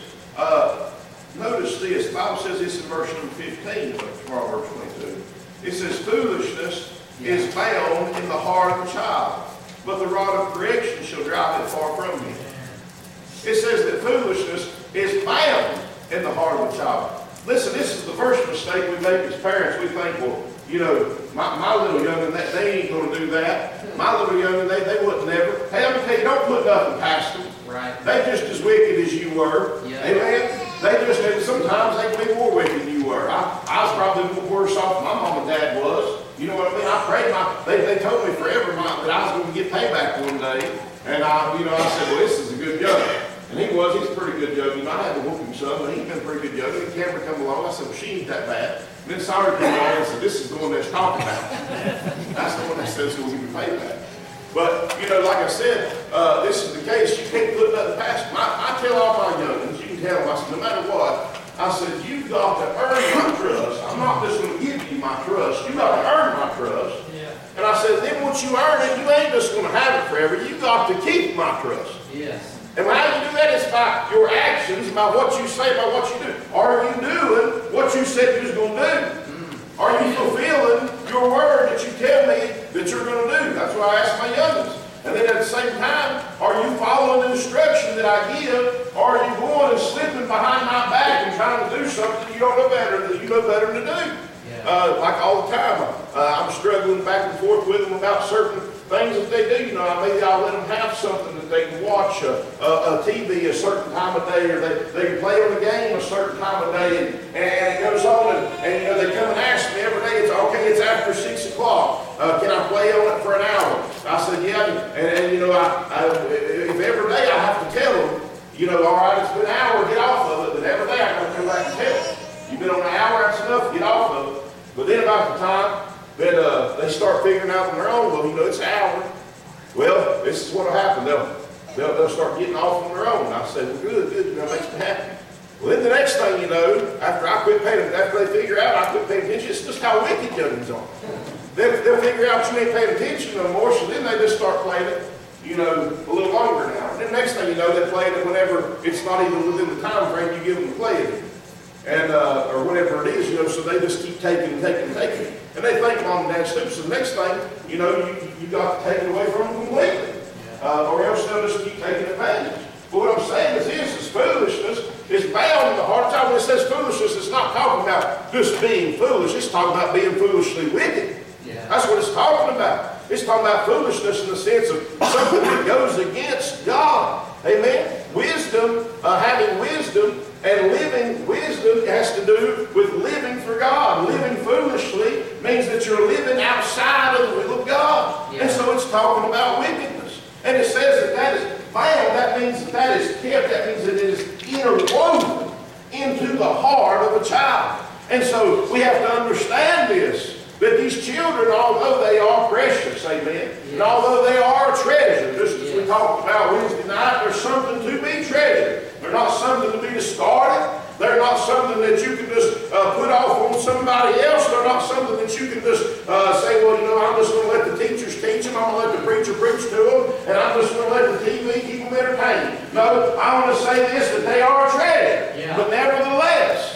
Notice this. The Bible says this in verse number 15, Proverbs 22. It says, foolishness is bound in the heart of a child, but the rod of correction shall drive it far from him. It says that foolishness is bound in the heart of a child. Listen, this is the first mistake we make as parents. We think, well, my little young'un, they ain't going to do that. My little young'un, they wouldn't never. Hey, let me tell you, don't put nothing past them. Right. They just as wicked as you were. Yeah. Amen. They just, and sometimes they can be more wicked than you were. I was probably worse off than my mom and dad was. You know what I mean? I prayed they told me forever that I was going to get payback one day. And I said, well, this is a good judge. And he's a pretty good judge. I had to whoop him some, but he's been a pretty good judge. And Cameron come along, I said, well, she ain't that bad. And then Sawyer came along and said, this is the one that's talking about. That's the one that says he'll give you payback. But, like I said, this is the case. You can't put nothing past them. I tell all my youngins, you can tell them, I said, no matter what, I said, you've got to earn my trust. I'm not just going to give you my trust. You've got to earn my trust. Yeah. And I said, then once you earn it, you ain't just going to have it forever. You've got to keep my trust. Yes. And how you do that is by your actions, by what you say, by what you do. Are you doing what you said you was going to do? Are you fulfilling your word that you tell me that you're going to do? That's what I ask my youngins. And then at the same time, are you following the instruction that I give? Or are you going and slipping behind my back and trying to do something you don't know better than you know better to do? Yeah. Like all the time, I'm struggling back and forth with them about certain things that they do. Maybe I'll let them have something that they can watch a TV a certain time of day, or they can play on the game a certain time of day, and it goes on, and they come and ask me every day. It's okay. It's after 6 o'clock. Can I play on it for an hour? I said, yeah. And if every day I have to tell them, all right, it's been an hour, get off of it. Then every day I got to come back and tell them, you've been on an hour, that's enough, get off of it. But then about the time that they start figuring out on their own, well, it's an hour. Well, this is what will happen. They'll start getting off on their own. I say, well, good, that makes me happy. Well, then the next thing you know, after they figure out I quit paying attention, it's just how wicked youngins are. They'll figure out you ain't paying attention no more, so then they just start playing it, a little longer now. And then next thing you know, they're playing it whenever it's not even within the time frame you give them to play it. And, or whatever it is, so they just keep taking. And they think mom and dad's stupid. So the next thing, you got to take it away from them completely. Or else they'll just keep taking advantage. But what I'm saying is foolishness is bound in the heart of child. When it says foolishness, it's not talking about just being foolish. It's talking about being foolishly wicked. Yeah. That's what it's talking about. It's talking about foolishness in the sense of something that goes against God. Amen? Wisdom, having wisdom, and living wisdom has to do with living for God. Living foolishly means that you're living outside of the will of God. Yeah. And so it's talking about wickedness. And it says that is bound. That means that is kept. That means that it is interwoven into the heart of a child. And so we have to understand this, that these children, although they are precious, amen, yes, and although they are a treasure, just as we talked about Wednesday night, there's something to be treasured. They're not something to be discarded. They're not something that you can just put off on somebody else. They're not something that you can just say, well, I'm just going to let the teachers teach them. I'm going to let the preacher preach to them. And I'm just going to let the TV keep them entertained. No, I want to say this, that they are a treasure. Yeah. But nevertheless,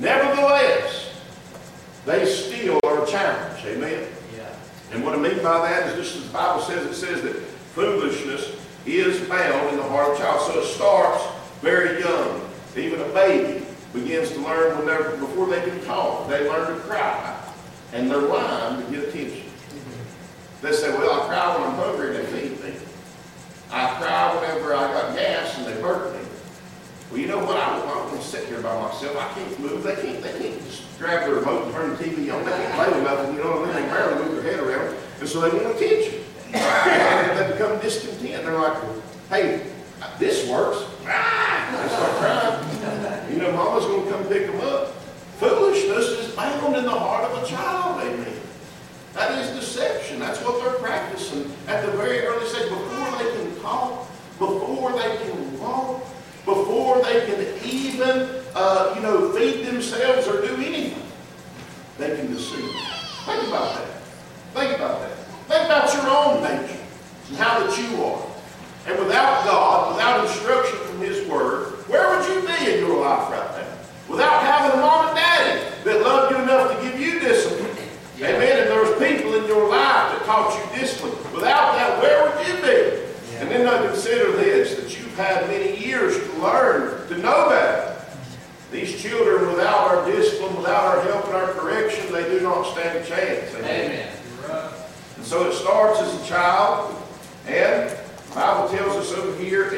they still are a challenge. Amen? Yeah. And what I mean by that is just as the Bible says, it says that foolishness is found in the heart of a child. So it starts very young. Even a baby begins to learn before they can talk. They learn to cry. And they're lying to get attention. They say, well, I cry when I'm hungry and they feed me. I cry whenever I got gas and they hurt me. Well, you know what? I don't want to sit here by myself. I can't move. They can't just grab their remote and turn the TV on. They can't play with nothing. You know what I mean? They barely move their head around. And so they want attention. And they become discontent. They're like, hey, this works. They start crying. Mama's going to come pick them up. Foolishness is bound in the heart of a child, amen. That is deception. That's what they're practicing at the very early stage. Before they can talk, before they can walk, before they can even, feed themselves or do anything, they can deceive. Think about that. Think about that. Think about your own nature and how that you are. And without God, without instruction from His Word, where would you be in your life right now? Without having a mom and daddy that loved you enough to give you discipline. Yeah. Amen. And there's people in your life that taught you discipline. Without that, where would you be? Yeah. And then now consider this, that you've had many years to learn, to know better. These children, without our discipline, without our help and our correction, they do not stand a chance. Amen. Amen. Right. And so it starts as a child, and the Bible tells us over here in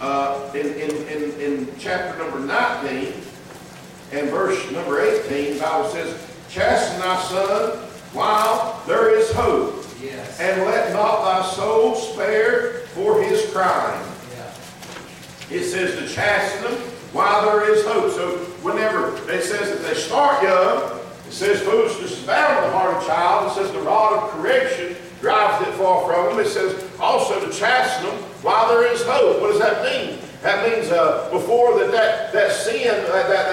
in chapter number 19 and verse number 18, the Bible says, chasten thy son while there is hope. Yes. And let not thy soul spare for his crying. Yeah. It says to chasten them while there is hope. So whenever it says that they start young, it says foolishness is bound in the heart of a child. It says the rod of correction drives it far from them. It says also to chasten them while there is hope. What does that mean? That means before that sin,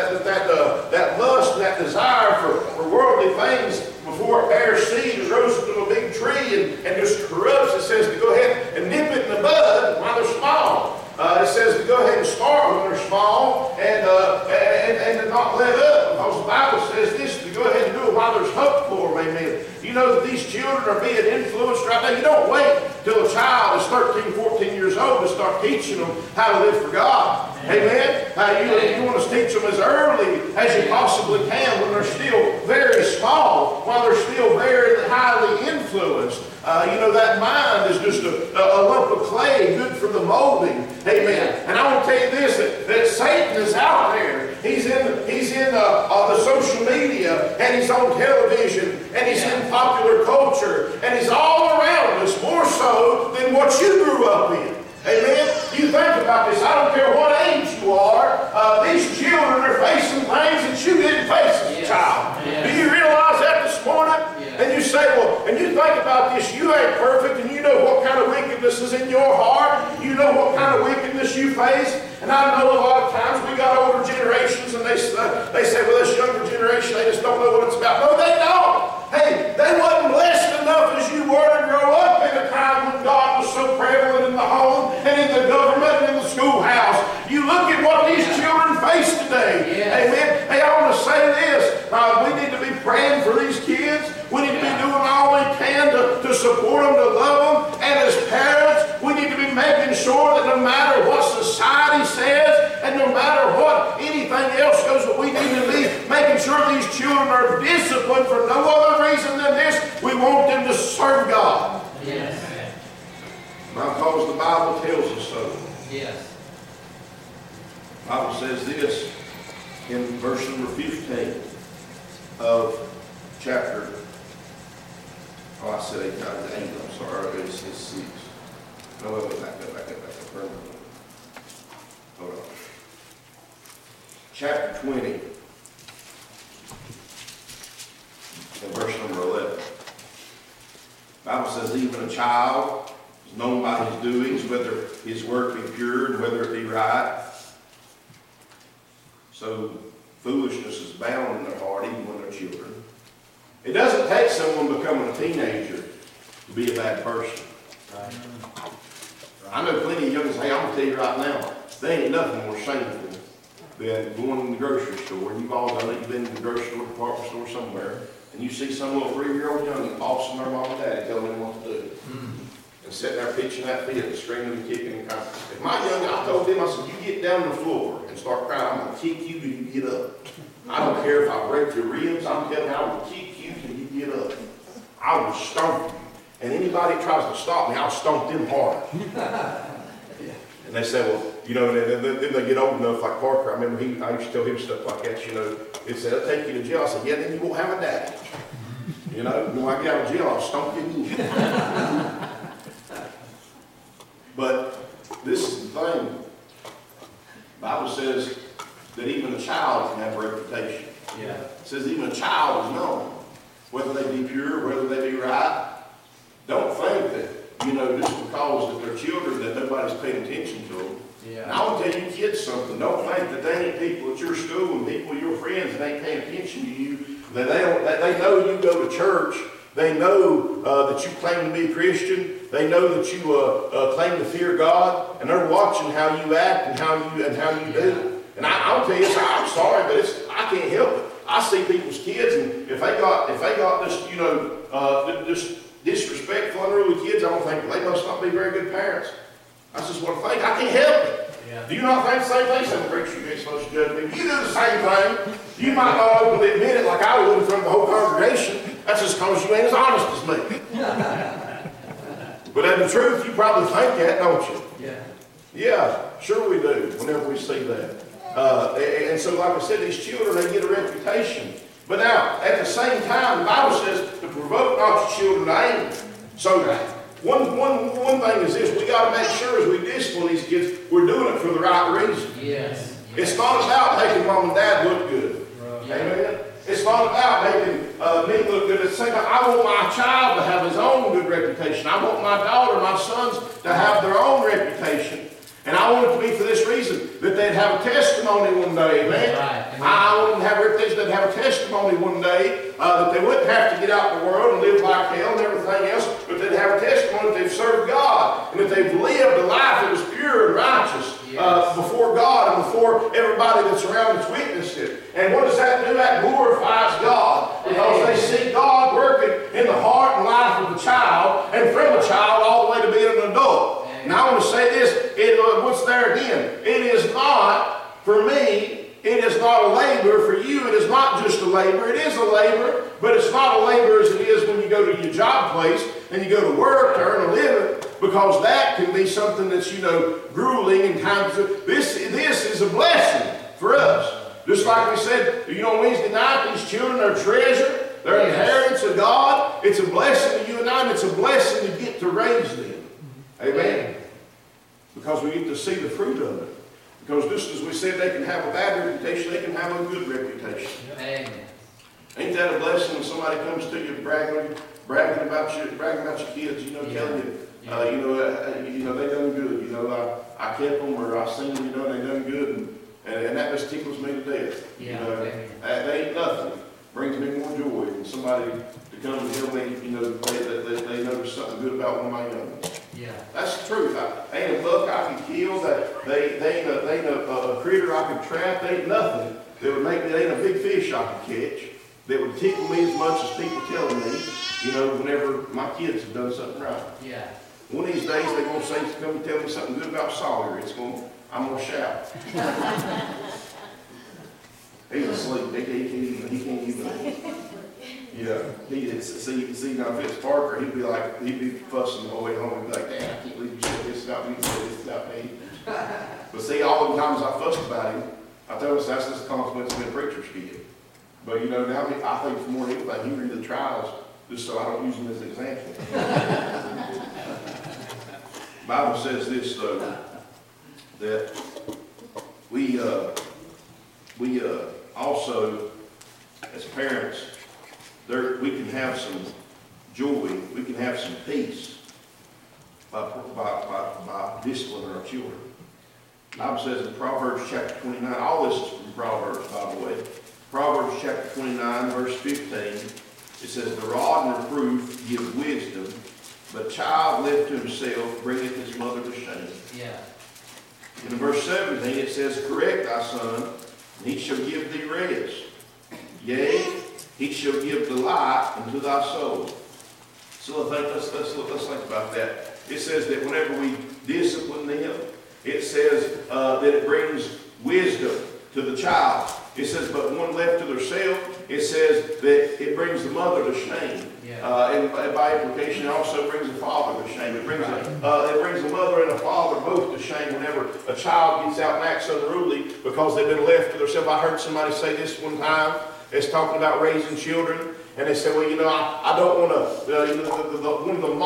that lust, and that desire for worldly things, before it bears seed and grows into a big tree and just corrupts, it says to go ahead and nip it in the bud while they're small. It says to go ahead and start when they're small and to not let up. Because the Bible says this, to go ahead and do it while there's hope for them. Amen. You know that these children are being influenced right now. You don't wait till a child is 13, 14 years old to start teaching them how to live for God. Amen. You want to teach them as early as you possibly can when they're still very small, while they're still very highly influenced. That mind is just a lump of clay, good for the molding. Amen. And I want to tell you this, that Satan is out there. He's in the social media, and he's on television, and he's in popular culture, and he's all around us, more so than what you grew up in. Amen. You think about this. I don't care what age you are. These children are facing things that you didn't face as a child. Yes. Do you realize that this morning? Yes. And you say, well, and you think about this. You ain't perfect, and you know what kind of wickedness is in your heart. You know what kind of wickedness you face. And I know a lot of times we got older generations, and they say, well, this younger generation, they just don't know what it's about. No, they don't. Hey, they wasn't blessed enough as you were to grow up in a time when God was so prevalent in the home and in the government and in the schoolhouse. You look at what these children face today. Yes. Amen. Hey, I want to say this. We need to be praying for these kids. We need to be doing all we can to support them, to love them. And as parents, we need to be making sure that no matter what society says and no matter what anything else goes, that we need to be making sure these children are disciplined for no other reason than this. We want them to serve God. Yes. Because the Bible tells us so. Yes. The Bible says this in verse number 15 of chapter, I said 8 times 8, I'm sorry, it's 6. No, wait, back up. Hold on. Chapter 20, and verse number 11. The Bible says, even a child is known by his doings, whether his work be pure and whether it be right. So foolishness is bound in their heart even when they're children. It doesn't take someone becoming a teenager to be a bad person. Right. I know plenty of youngsters. Hey, I'm going to tell you right now, there ain't nothing more shameful than going in the grocery store. You've all done it. You've been in the grocery store, department store somewhere, and you see some little 3-year-old youngin bossing their mom and daddy, telling them what to do. And sitting there pitching that fit and screaming and kicking and crying. If my youngin, I told them, I said, you get down on the floor and start crying, I'm going to kick you till you get up. I don't care if I break your ribs, I'm telling you, I will kick you till you get up. I will stomp you. And anybody that tries to stop me, I'll stomp them hard. And they say, well, then they get old enough, like Parker. I remember I used to tell him stuff like that, It said, I'll take you to jail. I said, yeah, then you won't have a daddy. When I get out of jail, I'll stomp you. But this is the thing. The Bible says that even a child can have a reputation. Yeah. It says even a child is known, whether they be pure, whether they be right. Don't think that, just because that they're children that nobody's paying attention to them. Yeah. And I want to tell you kids something. Don't think that they ain't people at your school and people, your friends, that ain't paying attention to you. That they know you go to church. They know that you claim to be a Christian. They know that you claim to fear God, and they're watching how you act and how you do. And I'll tell you, I'm sorry, but I can't help it. I see people's kids, and if they got just disrespectful, unruly kids, I don't think they must not be very good parents. That's just what I think. I can't help it. Yeah. Do you not think the same thing? Some preacher, you ain't supposed to judge me. You do the same thing. You might not openly admit it like I would in front of the whole congregation. That's just because you ain't as honest as me. But in the truth, you probably think that, don't you? Yeah. Yeah, sure we do, whenever we see that. And so, like I said, these children, they get a reputation. But now, at the same time, the Bible says to provoke not your children to anger. So, one thing is this, we got to make sure as we discipline these kids, we're doing it for the right reason. Yes. It's not about making mom and dad look good. Amen? It's not about making me look good. At the same time, I want my child to have his own good reputation. I want my daughter, my sons to have their own reputation. And I want it to be for this reason, that they'd have a testimony one day, amen? Right. I want them to have a reputation, they'd have a testimony one day, that they wouldn't have to get out in the world and live like hell and everything else, but they'd have a testimony that they've served God, and that they've lived a life that was pure and righteous before God and before everybody that's around that's witnessed it. And what does that do? That glorifies God, because they see God working in the heart and life of a child, and from a child all the way to being an adult. And I want to say this, what's there again? It is not, for me, it is not a labor. For you, it is not just a labor. It is a labor, but it's not a labor as it is when you go to your job place and you go to work to earn a living, because that can be something that's, grueling and times. This is a blessing for us. Just like we said, Wednesday night, these children are treasure. They're an inheritance of God. It's a blessing to you and I, and it's a blessing to get to raise them. Amen. Because we get to see the fruit of it. Because just as we said, they can have a bad reputation, they can have a good reputation. Amen. Ain't that a blessing when somebody comes to you bragging about your kids, telling you, they done good. I kept them, or I seen them, and they done good, and that just tickles me to death. They ain't nothing. Brings me more joy than somebody to come and tell me, they noticed something good about one of my young ones. Yeah. That's the truth. Ain't a buck I can kill. They ain't a critter I can trap. They ain't nothing that would make me. They ain't a big fish I can catch that would tickle me as much as people telling me. Whenever my kids have done something right. Yeah. One of these days they're gonna come and tell me something good about Sawyer. I'm gonna shout. He's asleep. He can't even. Yeah, see now if it's Parker, he'd be fussing the way home. He'd be like, "Dad, I can't believe you said this about me, you said this about me." But see, all the times I fussed about him, I tell him that's just the consequence of being a preacher's kid. But now I think for more than anything, he read the trials just so I don't use them as an example. The Bible says this though, that we also, as parents, we can have some joy, we can have some peace by disciplining our children. The Bible says in Proverbs chapter 29, all this is from Proverbs, by the way. Proverbs chapter 29, verse 15, it says, "The rod and reproof give wisdom, but a child left to himself bringeth his mother to shame." Yeah. In verse 17, it says, "Correct thy son, and he shall give thee rest. Yea, he shall give delight unto thy soul." So let's think about that. It says that whenever we discipline them, it says that it brings wisdom to the child. It says, but one left to themselves, it says that it brings the mother to shame. Yeah. And by implication, it also brings the father to shame. It brings the mother and the father both to shame whenever a child gets out and acts unruly because they've been left to themselves. I heard somebody say this one time. It's talking about raising children. And they said, well, I don't want to, one of the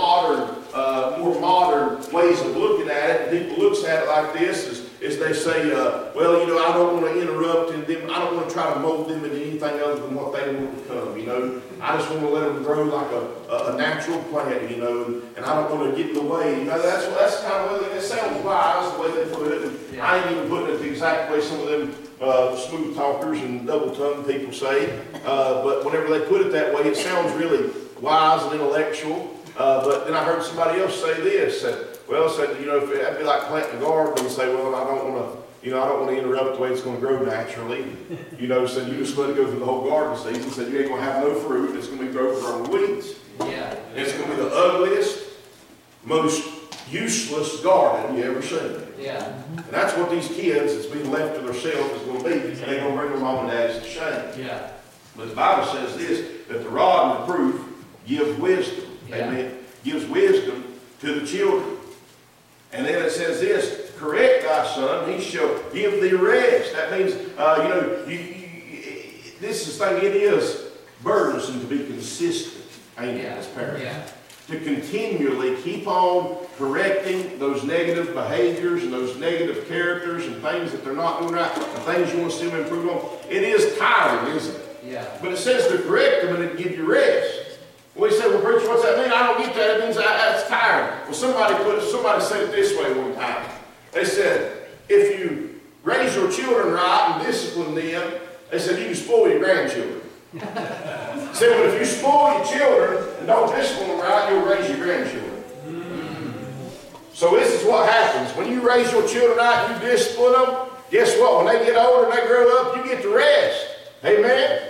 more modern ways of looking at it, and people looks at it like this, is they say, well, I don't want to interrupt them. I don't want to try to mold them into anything other than what they want to become, I just want to let them grow like a natural plant, and I don't want to get in the way. That's kind of, it sounds wise the way they put it. And I ain't even putting it the exact way some of them smooth talkers and double-tongued people say, but whenever they put it that way, it sounds really wise and intellectual. But then I heard somebody else say this, if that'd be like planting a garden and say, well, I don't want to interrupt the way it's going to grow naturally. So you just let it go through the whole garden season. Said you ain't going to have no fruit. It's going to be growing weeds. Yeah. And it's going to be the ugliest, most useless garden you ever seen. Yeah. And that's what these kids that's being left to themselves is going to be. And they're going to bring their mom and daddies to shame. Yeah. But the Bible says this, that the rod and reproof give wisdom. Yeah. Amen. Gives wisdom to the children. And then it says this, correct thy son, he shall give thee rest. That means, this is the thing, it is burdensome to be consistent, ain't it, as parents? Yeah. To continually keep on correcting those negative behaviors and those negative characters and things that they're not doing right, and things you want to see them improve on. It is tiring, isn't it? Yeah. But it says to correct them and to give you rest. Well, you say, well, preacher, what's that mean? I don't get that. It means that's tiring. Well, somebody said it this way one time. They said, if you raise your children right and discipline them, they said, you can spoil your grandchildren. They said, but if you spoil your children and don't discipline them right, you'll raise your grandchildren. So this is what happens. When you raise your children right and you discipline them, guess what? When they get older and they grow up, you get to rest. Amen?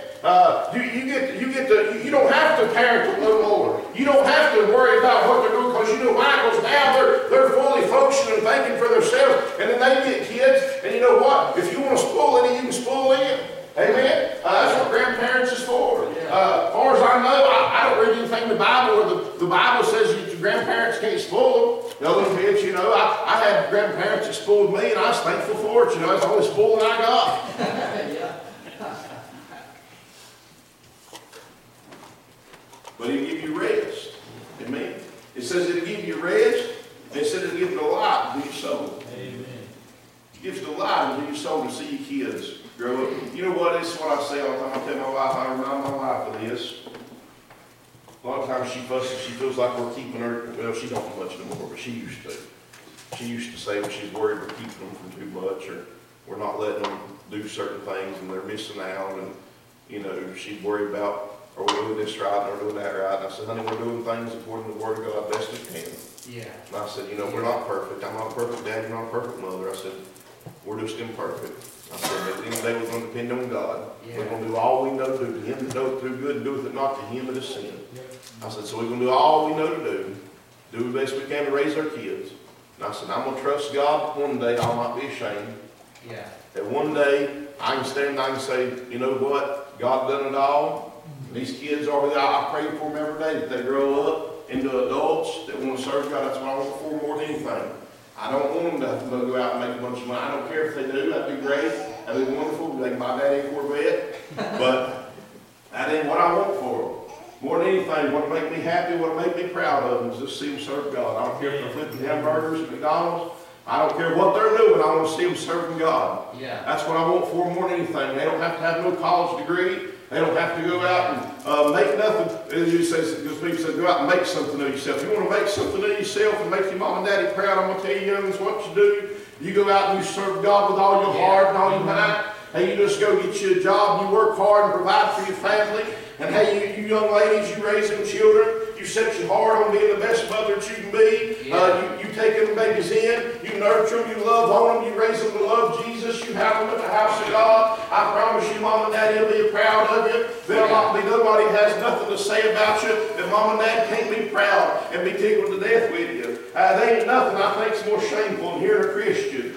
You don't have to parent them no more. You don't have to worry about what they're doing, because you know why? Because now they're fully functioning and thinking for themselves, and then they get kids, and you know what? If you want to spoil any, you can spoil them. Amen? That's what grandparents is for. As far as I know, I don't read anything in the Bible where the Bible says your grandparents can't spoil them. The other kids, I had grandparents that spoiled me, and I was thankful for it. It's the only spoiling I got. But he'll give you rest. Amen. It says it'll give you rest. And it says it'll give delight to your soul. Amen. It gives delight to your soul to see your kids grow up. You know what? This is what I say all the time. I tell my wife, I remind my wife of this. A lot of times she fusses. She feels like we're keeping her. Well, she don't much anymore, but she used to. She used to say when she's worried we're keeping them from too much, or we're not letting them do certain things and they're missing out. And, she'd worry about, are we doing this right, or are we doing that right? And I said, honey, we're doing things according to the Word of God best we can. Yeah. And I said, we're not perfect. I'm not a perfect dad, you're not a perfect mother. I said, we're just imperfect. I said, at the end of the day, we're going to depend on God. Yeah. We're going to do all we know to do. To him that knoweth through good and doeth it not, to him it is sin. I said, so we're going to do all we know to do the best we can to raise our kids. And I said, I'm going to trust God that one day I'll not be ashamed. Yeah. That one day I can stand and I can say, you know what? God done it all. These kids I pray for them every day that they grow up into adults that want to serve God. That's what I want for more than anything. I don't want them to go out and make a bunch of money. I don't care if they do. That'd be great. That'd be wonderful. They can buy Daddy a Corvette. But that ain't what I want for them. More than anything, what'll make me happy, what'll make me proud of them is just see them serve God. I don't care if they're flipping hamburgers at McDonald's. I don't care what they're doing. I want to see them serving God. Yeah. That's what I want for them more than anything. They don't have to have no college degree. They don't have to go out and make nothing. Because people say, go out and make something of yourself. If you want to make something of yourself and make your mom and daddy proud, I'm going to tell you, youngins, what you do. You go out and you serve God with all your heart and all your mind. Hey, you just go get you a job. You work hard and provide for your family. And hey, you young ladies, you raise them children. You set your heart on being the best mother that you can be. Yeah. You take them babies in. You nurture them. You love on them. You raise them to love Jesus. You have them at the house of God. I promise you, Mom and Daddy will be proud of you. There'll not be nobody has nothing to say about you that Mom and Dad can't be proud and be tickled to death with you. There ain't nothing I think is more shameful than hearing a Christian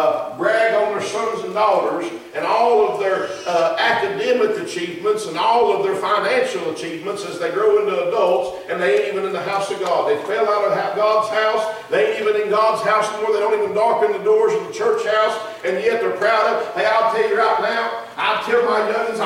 brag on their sons and daughters and all of their academic achievements and all of their financial achievements as they grow into adults, and they ain't even in the house of God. They fell out of God's house. They ain't even in God's house anymore. They don't even darken the doors of the church house, and yet they're proud of it. Hey, I'll tell you right now, I tell my youngins,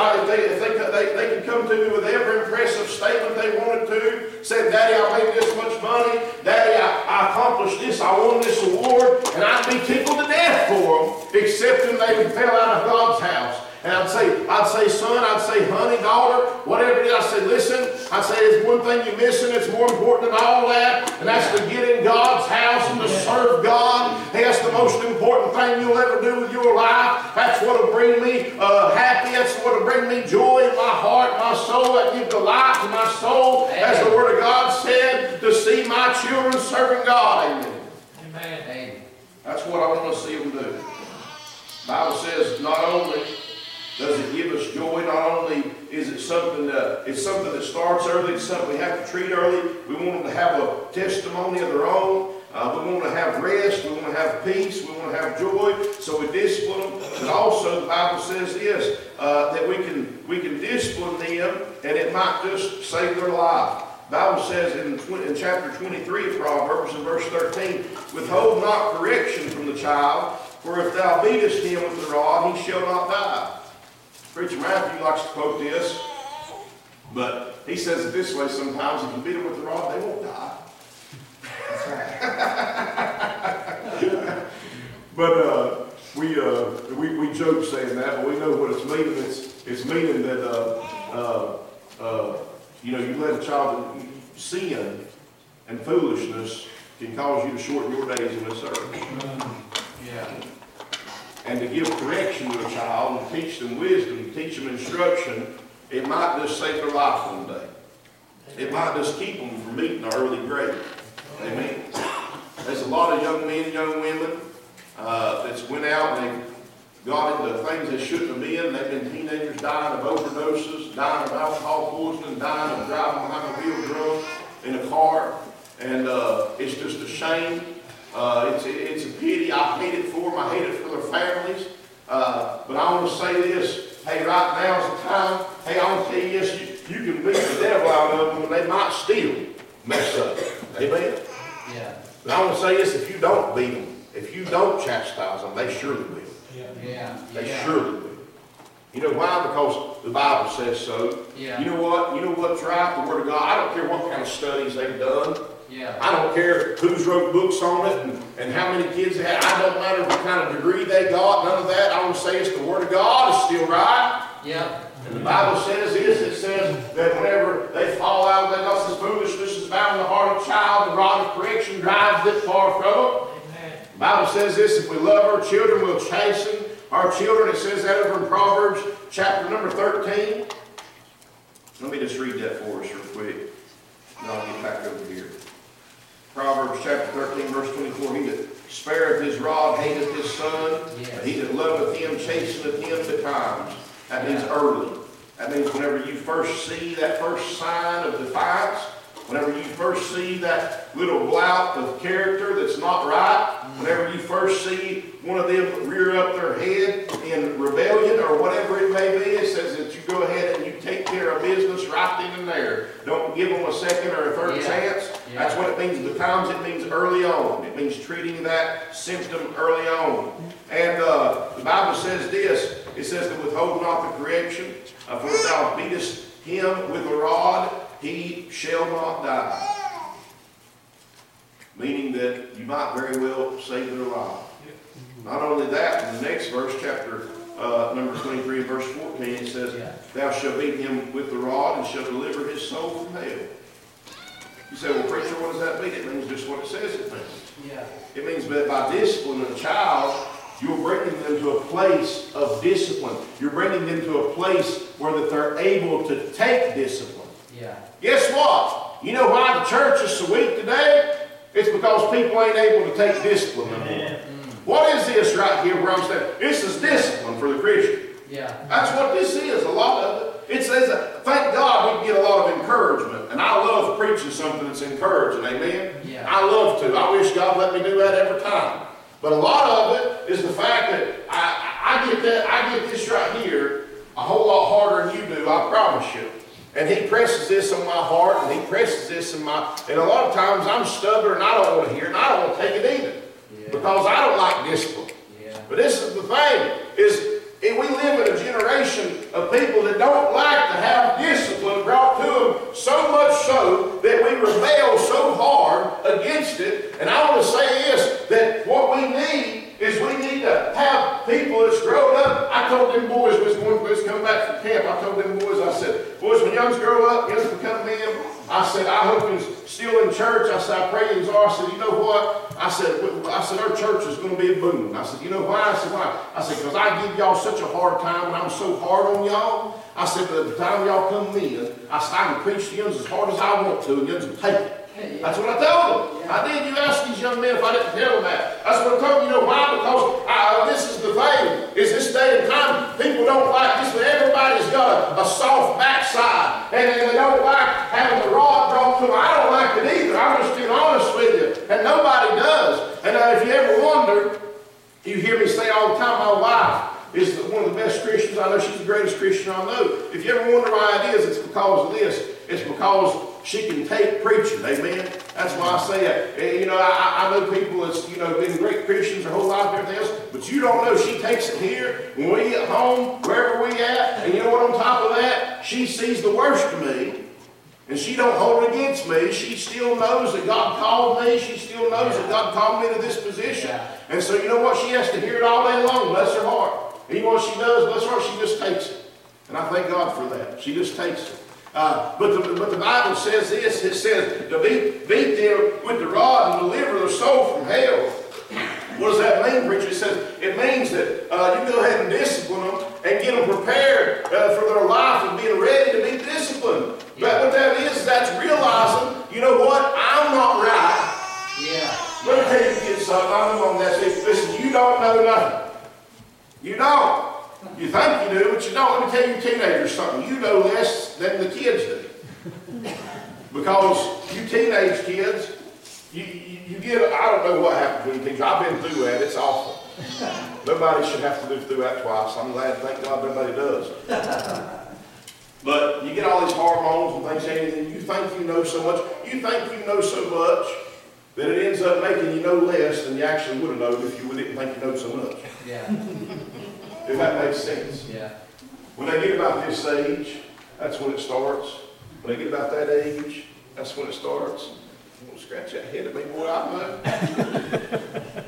if they can come to me with every impressive statement they wanted to, say, Daddy, I made this much money. Daddy, I accomplished this. I won this award. And I'd be tickled to death for them, except when they fell out of God's house. And I'd say, son, I'd say, honey, daughter, whatever it is. I'd say, listen, I'd say, there's one thing you're missing. It's more important than all that. And that's to get in God's house and to serve God. Hey, that's the most important thing you'll ever do with your life. That's what will bring me happy. That's what will bring me joy in my heart, my soul. That gives delight to my soul. As the Word of God said, to see my children serving God. Amen. Amen. That's what I want to see them do. The Bible says not only does it give us joy, not only is it something that starts early, it's something we have to treat early. We want them to have a testimony of their own. We want to have rest. We want to have peace. We want to have joy. So we discipline them. But also the Bible says this, that we can discipline them and it might just save their life. Bible says in chapter 23 of Proverbs, in verse 13, withhold not correction from the child, for if thou beatest him with the rod, he shall not die. Preacher Matthew likes to quote this, but he says it this way sometimes: if you beat them with the rod, they won't die. That's right. But we joke saying that, but we know what it's meaning. It's meaning that you let a child sin and foolishness can cause you to shorten your days in this earth. Yeah. And to give correction to a child and teach them wisdom, teach them instruction, it might just save their life one day. It might just keep them from meeting an early grave. Amen. There's a lot of young men and young women that's went out and they've got into things they shouldn't have been. They've been teenagers dying of overdoses, dying of alcohol poisoning, dying of driving behind the wheel drunk in a car. And it's just a shame. It's a pity. I hate it for them. I hate it for their families. But I want to say this. Hey, right now is the time. Hey, I want to tell you this. You can beat the devil out of them and they might still mess up. Amen? Yeah. But I want to say this. If you don't beat them, if you don't chastise them, they surely will. Yeah. They surely will. You know why? Because the Bible says so. Yeah. You know what? You know what's right? The Word of God. I don't care what kind of studies they've done. Yeah. I don't care who's wrote books on it and how many kids they had. I don't matter what kind of degree they got. None of that. I want to say it's the Word of God is still right. Yeah. And the Bible says this. It says that whenever they fall out of that, this foolishness is bound in the heart of a child. The rod of correction drives it far from them. The Bible says this: if we love our children, we'll chasten our children. It says that over in Proverbs chapter number 13. Let me just read that for us real quick, and I'll get back over here. Proverbs chapter 13, verse 24. He that spareth his rod hateth his son, but he that loveth him chasteneth him betimes. That means early. That means whenever you first see that first sign of defiance, whenever you first see that little blout of character that's not right, whenever you first see one of them rear up their head in rebellion or whatever it may be, it says that you go ahead and you take care of business right then and there. Don't give them a second or a third chance. That's what it means. Betimes it means early on. It means treating that symptom early on. And the Bible says this. It says to withhold not the correction, for if thou beatest him with a rod, he shall not die. Meaning that you might very well save their life. Not only that, in the next verse, chapter number 23 and verse 14, it says, thou shalt beat him with the rod and shalt deliver his soul from hell. You say, well, preacher, what does that mean? It means just what it says it means. Yeah. It means that by disciplining a child, you're bringing them to a place of discipline. You're bringing them to a place where that they're able to take discipline. Yeah. Guess what? You know why the church is so weak today? It's because people ain't able to take discipline anymore. What is this right here where I'm saying? This is discipline for the Christian. Yeah. That's what this is, a lot of it. It says that, thank God we get a lot of encouragement. And I love preaching something that's encouraging, amen? Yeah. I love to. I wish God let me do that every time. But a lot of it is the fact that I get this right here a whole lot harder than you do, I promise you. And he presses this on my heart, and he presses this in my, and a lot of times I'm stubborn and I don't want to hear it, and I don't want to take it either. Because I don't like discipline. But this is the thing, is we live in a generation of people that don't like to have discipline brought to them, so much so that we rebel so hard against it. And I want to say this, that what we need is we need to have people that's grown up. I told them boys, we was coming back from camp, I told them boys, I said, boys, when youngs grow up, youngs become men, I said, I hope you're still in church. I said, I pray you are. I said, you know what? I said, our church is going to be a boom. I said, you know why? I said, why? I said, because I give y'all such a hard time and I'm so hard on y'all. I said, by the time y'all come in, I said, I can preach to you as hard as I want to and you can take it. That's what I told them. I did. You ask these young men if I didn't tell them that. That's what I told them. You know why? Because this is the thing. Is this day and time, people don't like this. Everybody's got a soft backside. And they don't like having the rod brought to them. I don't like it either. I'm just being honest with you. And nobody does. And if you ever wonder, you hear me say all the time, my wife is one of the best Christians I know. She's the greatest Christian I know. If you ever wonder why it is, it's because of this. It's because she can take preaching. Amen. That's why I say that. You know, I know people that's, you know, been great Christians their whole life and everything else, but you don't know she takes it here when we get home, wherever we at, and you know what, on top of that, she sees the worst of me. And she don't hold it against me. She still knows that God called me. She still knows that God called me to this position. And so you know what? She has to hear it all day long. Bless her heart. And you know what she does? Bless her heart. She just takes it. And I thank God for that. She just takes it. But the Bible says this. It says to beat them with the rod and deliver their soul from hell. What does that mean, preacher? It says it means that you go ahead and discipline them and get them prepared for their life and being ready to be disciplined. But what that is, that's realizing, you know what? I'm not right. Yeah. Let me tell you kids something. I'm the one that says, listen, you don't know nothing. You don't. You think you do, but you don't. Let me tell you teenagers something. You know less than the kids do. Because you teenage kids, you get, I don't know what happens when you teach. I've been through that. It's awful. Nobody should have to live through that twice. I'm glad, thank God nobody does. But you get all these hormones and things, and you think you know so much. You think you know so much that it ends up making you know less than you actually would have known if you didn't think you know so much. Yeah. If that makes sense. Yeah. When they get about this age, that's when it starts. When they get about that age, that's when it starts. Don't scratch that head at me, boy, I know.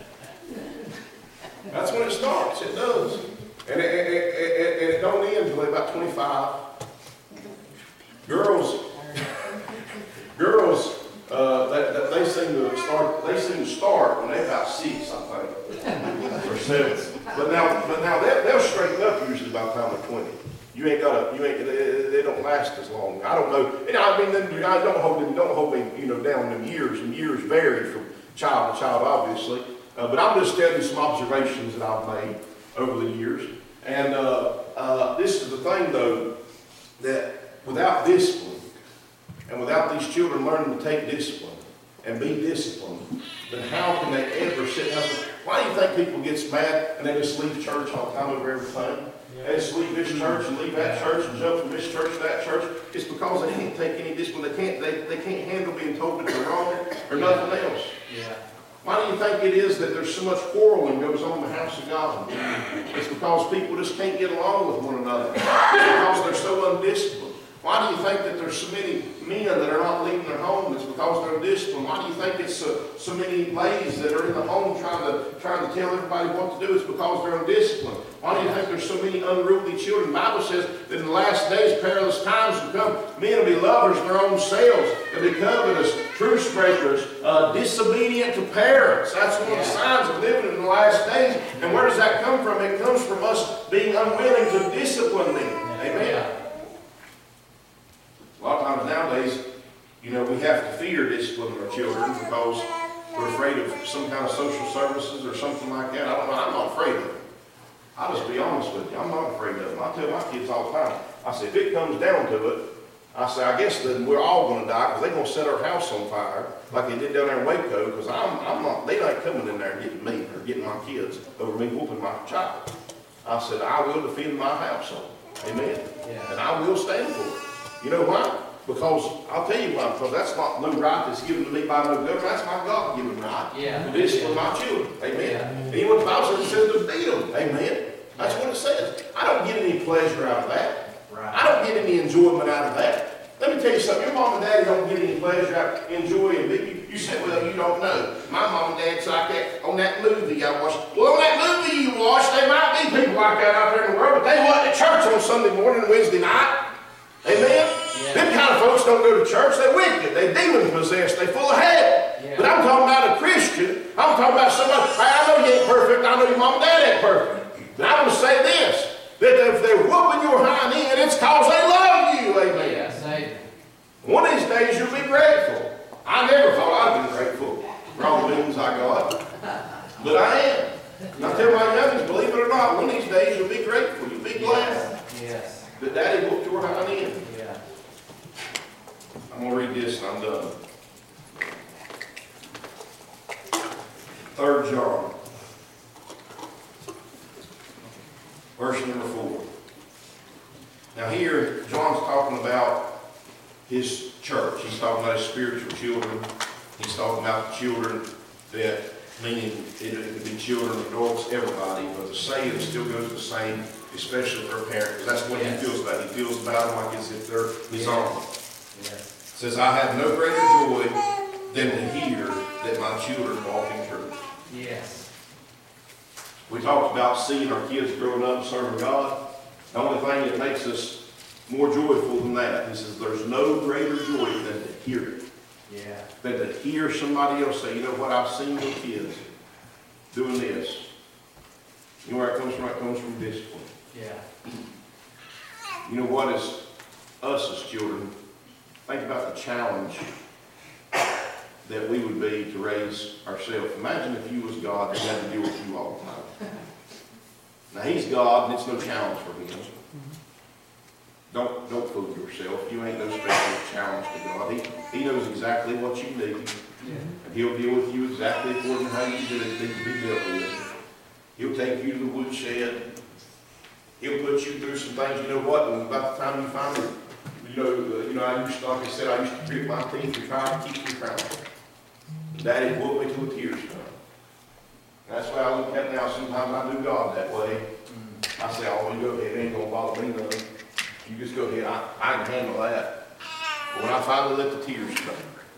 That's when it starts. It does. And it don't end until they're about 25. Girls, they seem to start when they're about 6, I think, or 7. But now they'll straighten up usually by the time they're 20. They don't last as long. I don't know. And I mean, I don't hold them, you know, down in years, and years vary from child to child, obviously. But I'm just telling you some observations that I've made over the years. And this is the thing, though, that without discipline, and without these children learning to take discipline and be disciplined, then how can they ever sit down? Why do you think people get mad and they just leave church all the time over everything? They just leave this church and leave that church and jump from this church to that church. It's because they can't take any discipline. They can't handle being told that they're wrong or nothing else. Yeah. Why do you think it is that there's so much quarreling goes on in the house of God? It's because people just can't get along with one another. It's because they're so undisciplined. Why do you think that there's so many men that are not leaving their home? It's because they're undisciplined. Why do you think it's so many ladies that are in the home trying to tell everybody what to do? It's because they're undisciplined. Why do you think there's so many unruly children? The Bible says that in the last days, perilous times will come. Men will be lovers of their own selves. They'll be covetous, truce breakers, disobedient to parents. That's one of the signs of living in the last days. And where does that come from? It comes from us being unwilling to discipline them. Amen. A lot of times nowadays, you know, we have to fear disciplining our children because we're afraid of some kind of social services or something like that. I don't know. I'm not afraid of it. I'll just be honest with you. I'm not afraid of them. I tell my kids all the time. I say, if it comes down to it, I say, I guess then we're all going to die because they're going to set our house on fire like they did down there in Waco, because I'm not, they ain't coming in there and getting me or getting my kids over me whooping my child. I said, I will defend my household. Amen. Yeah. And I will stand for it. You know why? Because, I'll tell you why, because that's not no right that's given to me by no government. That's my God-given right to discipline my children. Amen. Yeah. And you know what the Bible says? It says to beat them. Amen. That's what it says. I don't get any pleasure out of that. Right. I don't get any enjoyment out of that. Let me tell you something. Your mom and daddy don't get any pleasure out of enjoying it. You say, well, you don't know. My mom and dad's like that on that movie I watched. Well, on that movie you watched, there might be people like that out there in the world, but they wasn't at church on Sunday morning and Wednesday night. Amen? Yeah. Them kind of folks don't go to church. They're wicked. They're demon-possessed. They're full of hell. Yeah. But I'm talking about a Christian. I'm talking about somebody. Hey, I know you ain't perfect. I know your mom and dad ain't perfect. But I'm going to say this, that if they're whooping your hind end, it's because they love you. Amen. Yes, amen. One of these days you'll be grateful. I never thought I'd be grateful for all the things I got. But I am. And I tell my youngins, believe it or not, one of these days you'll be grateful. You'll be glad. Yes. That daddy whooped your hind end. Yeah. I'm going to read this and I'm done. 3 John. Verse number 4. Now here, John's talking about his church. He's talking about his spiritual children. He's talking about the children that, meaning it could be children, adults, everybody, but the saying still goes the same, especially for a parent, because that's what he feels about. He feels about them like as if they're his own. Says, I have no greater joy than to hear that my children walk in truth. Yes. We talked about seeing our kids growing up serving God. The only thing that makes us more joyful than that, he says, there's no greater joy than to hear it. Yeah. Than to hear somebody else say, you know what, I've seen your kids doing this. You know where it comes from? It comes from discipline. Yeah. You know what, as us as children, think about the challenge that we would be to raise ourselves. Imagine if you was God and had to deal with you all the time. Now he's God and it's no challenge for him. Don't fool yourself. You ain't no special challenge to God. He knows exactly what you need. And he'll deal with you exactly according to how you need to be dealt with. He'll take you to the woodshed. He'll put you through some things. You know what? And about the time you finally, I used to, like I said, I used to grit my teeth and try to keep me crown. Daddy whooped me to a tear stone. That's why I look at it now. Sometimes I do God that way. I say, oh, you go ahead. It ain't going to bother me none. You just go ahead. I can handle that. But when I finally let the tears come,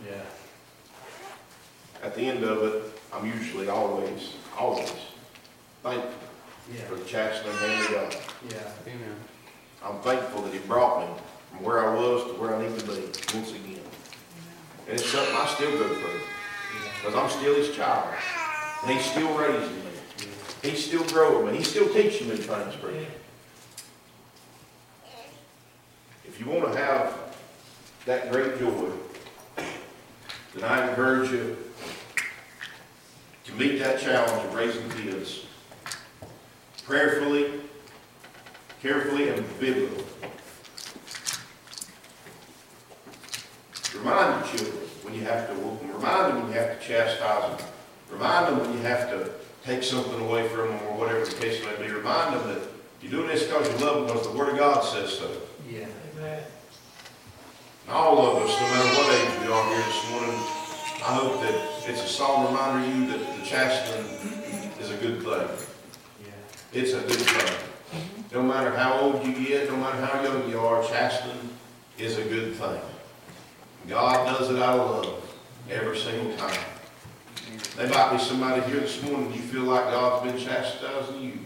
at the end of it, I'm usually always thankful for the chastening hand of God. Yeah. Amen. I'm thankful that he brought me from where I was to where I need to be once again. And it's something I still go through. Because I'm still his child. And he's still raising me. He's still growing me. He's still teaching me things for me. If you want to have that great joy, then I encourage you to meet that challenge of raising kids prayerfully, carefully, and biblically. Remind your children when you have to whoop them. Remind them when you have to chastise them. Remind them when you have to take something away from them or whatever the case may be. Remind them that you're doing this because you love them because the Word of God says so. Yeah. Amen. And all of us, no matter what age we are here this morning, I hope that it's a solemn reminder to you that the chastening is a good thing. Yeah. It's a good thing. No matter how old you get, no matter how young you are, chastening is a good thing. God does it out of love every single time. There might be somebody here this morning, you feel like God's been chastising you.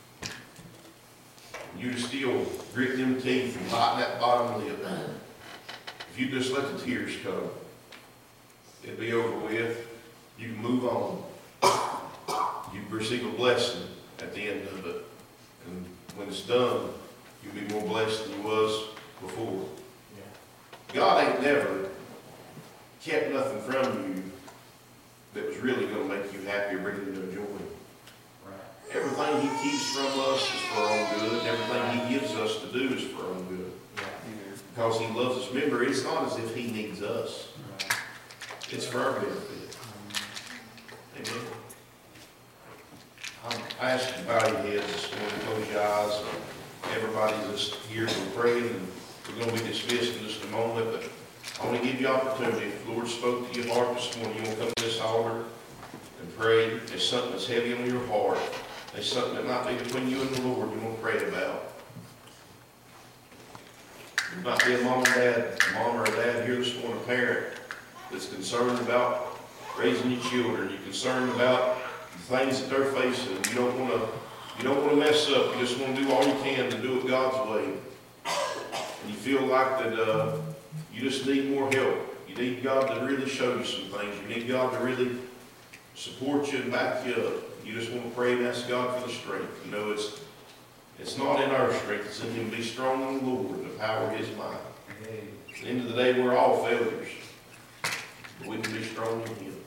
You still grit them teeth and bite that bottom lip. If you just let the tears come, it'll be over with. You can move on. You receive a blessing at the end of it. And when it's done, you'll be more blessed than you was before. Yeah. God ain't never kept nothing from you that was really going to make you happy or bring you no joy. Right. Everything he keeps from us is for our own good. Everything he gives us to do is for our own good. Yeah. Because he loves us. Remember, it's not as if he needs us. Right. It's for our benefit. Amen. I ask you to bow your heads this morning, close your eyes. Everybody's just here to pray, and we're going to be dismissed in just a moment, but I want to give you opportunity. If the Lord spoke to your heart this morning, you want to come to this altar and pray. There's something that's heavy on your heart. There's something that might be between you and the Lord you want to pray about. There might be a mom or a dad here this morning, a parent that's concerned about raising your children. You're concerned about the things that they're facing. You don't want to mess up. You just want to do all you can to do it God's way. And you feel like that you just need more help. You need God to really show you some things. You need God to really support you and back you up. You just want to pray and ask God for the strength. You know, it's not in our strength. It's in Him. Be strong in the Lord and the power of His might. At the end of the day, we're all failures. But we can be strong in Him.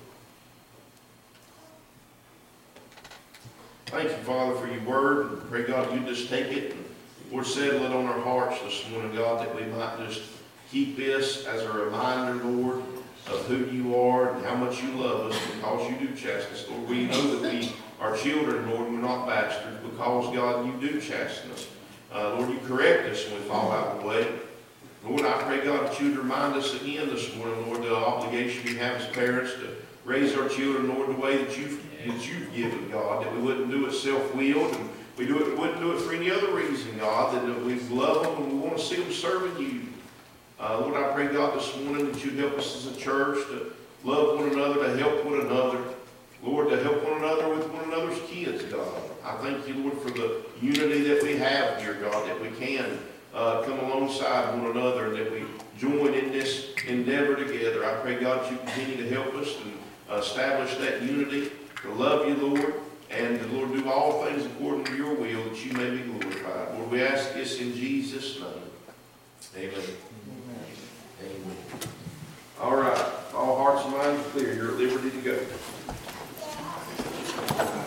Thank you, Father, for your word. And pray, God, you just take it and, Lord, settle it on our hearts this morning, God, that we might just keep this as a reminder, Lord, of who you are and how much you love us because you do chasten us. Lord, we know that we are children, Lord, we're not bastards because, God, you do chasten us. Lord, you correct us when we fall out of the way. Lord, I pray, God, that you'd remind us again this morning, Lord, the obligation we have as parents to raise our children, Lord, the way that you've given, God, that we wouldn't do it self-willed, and we wouldn't do it for any other reason, God, that we love them and we want to see them serving you. Lord, I pray, God, this morning that you'd help us as a church to love one another, to help one another. Lord, to help one another with one another's kids, God. I thank you, Lord, for the unity that we have here, God, that we can come alongside one another and that we join in this endeavor together. I pray, God, that you continue to help us and establish that unity, to love you, Lord, and to, Lord, do all things according to your will, that you may be glorified. Lord, we ask this in Jesus' name. Amen. Amen.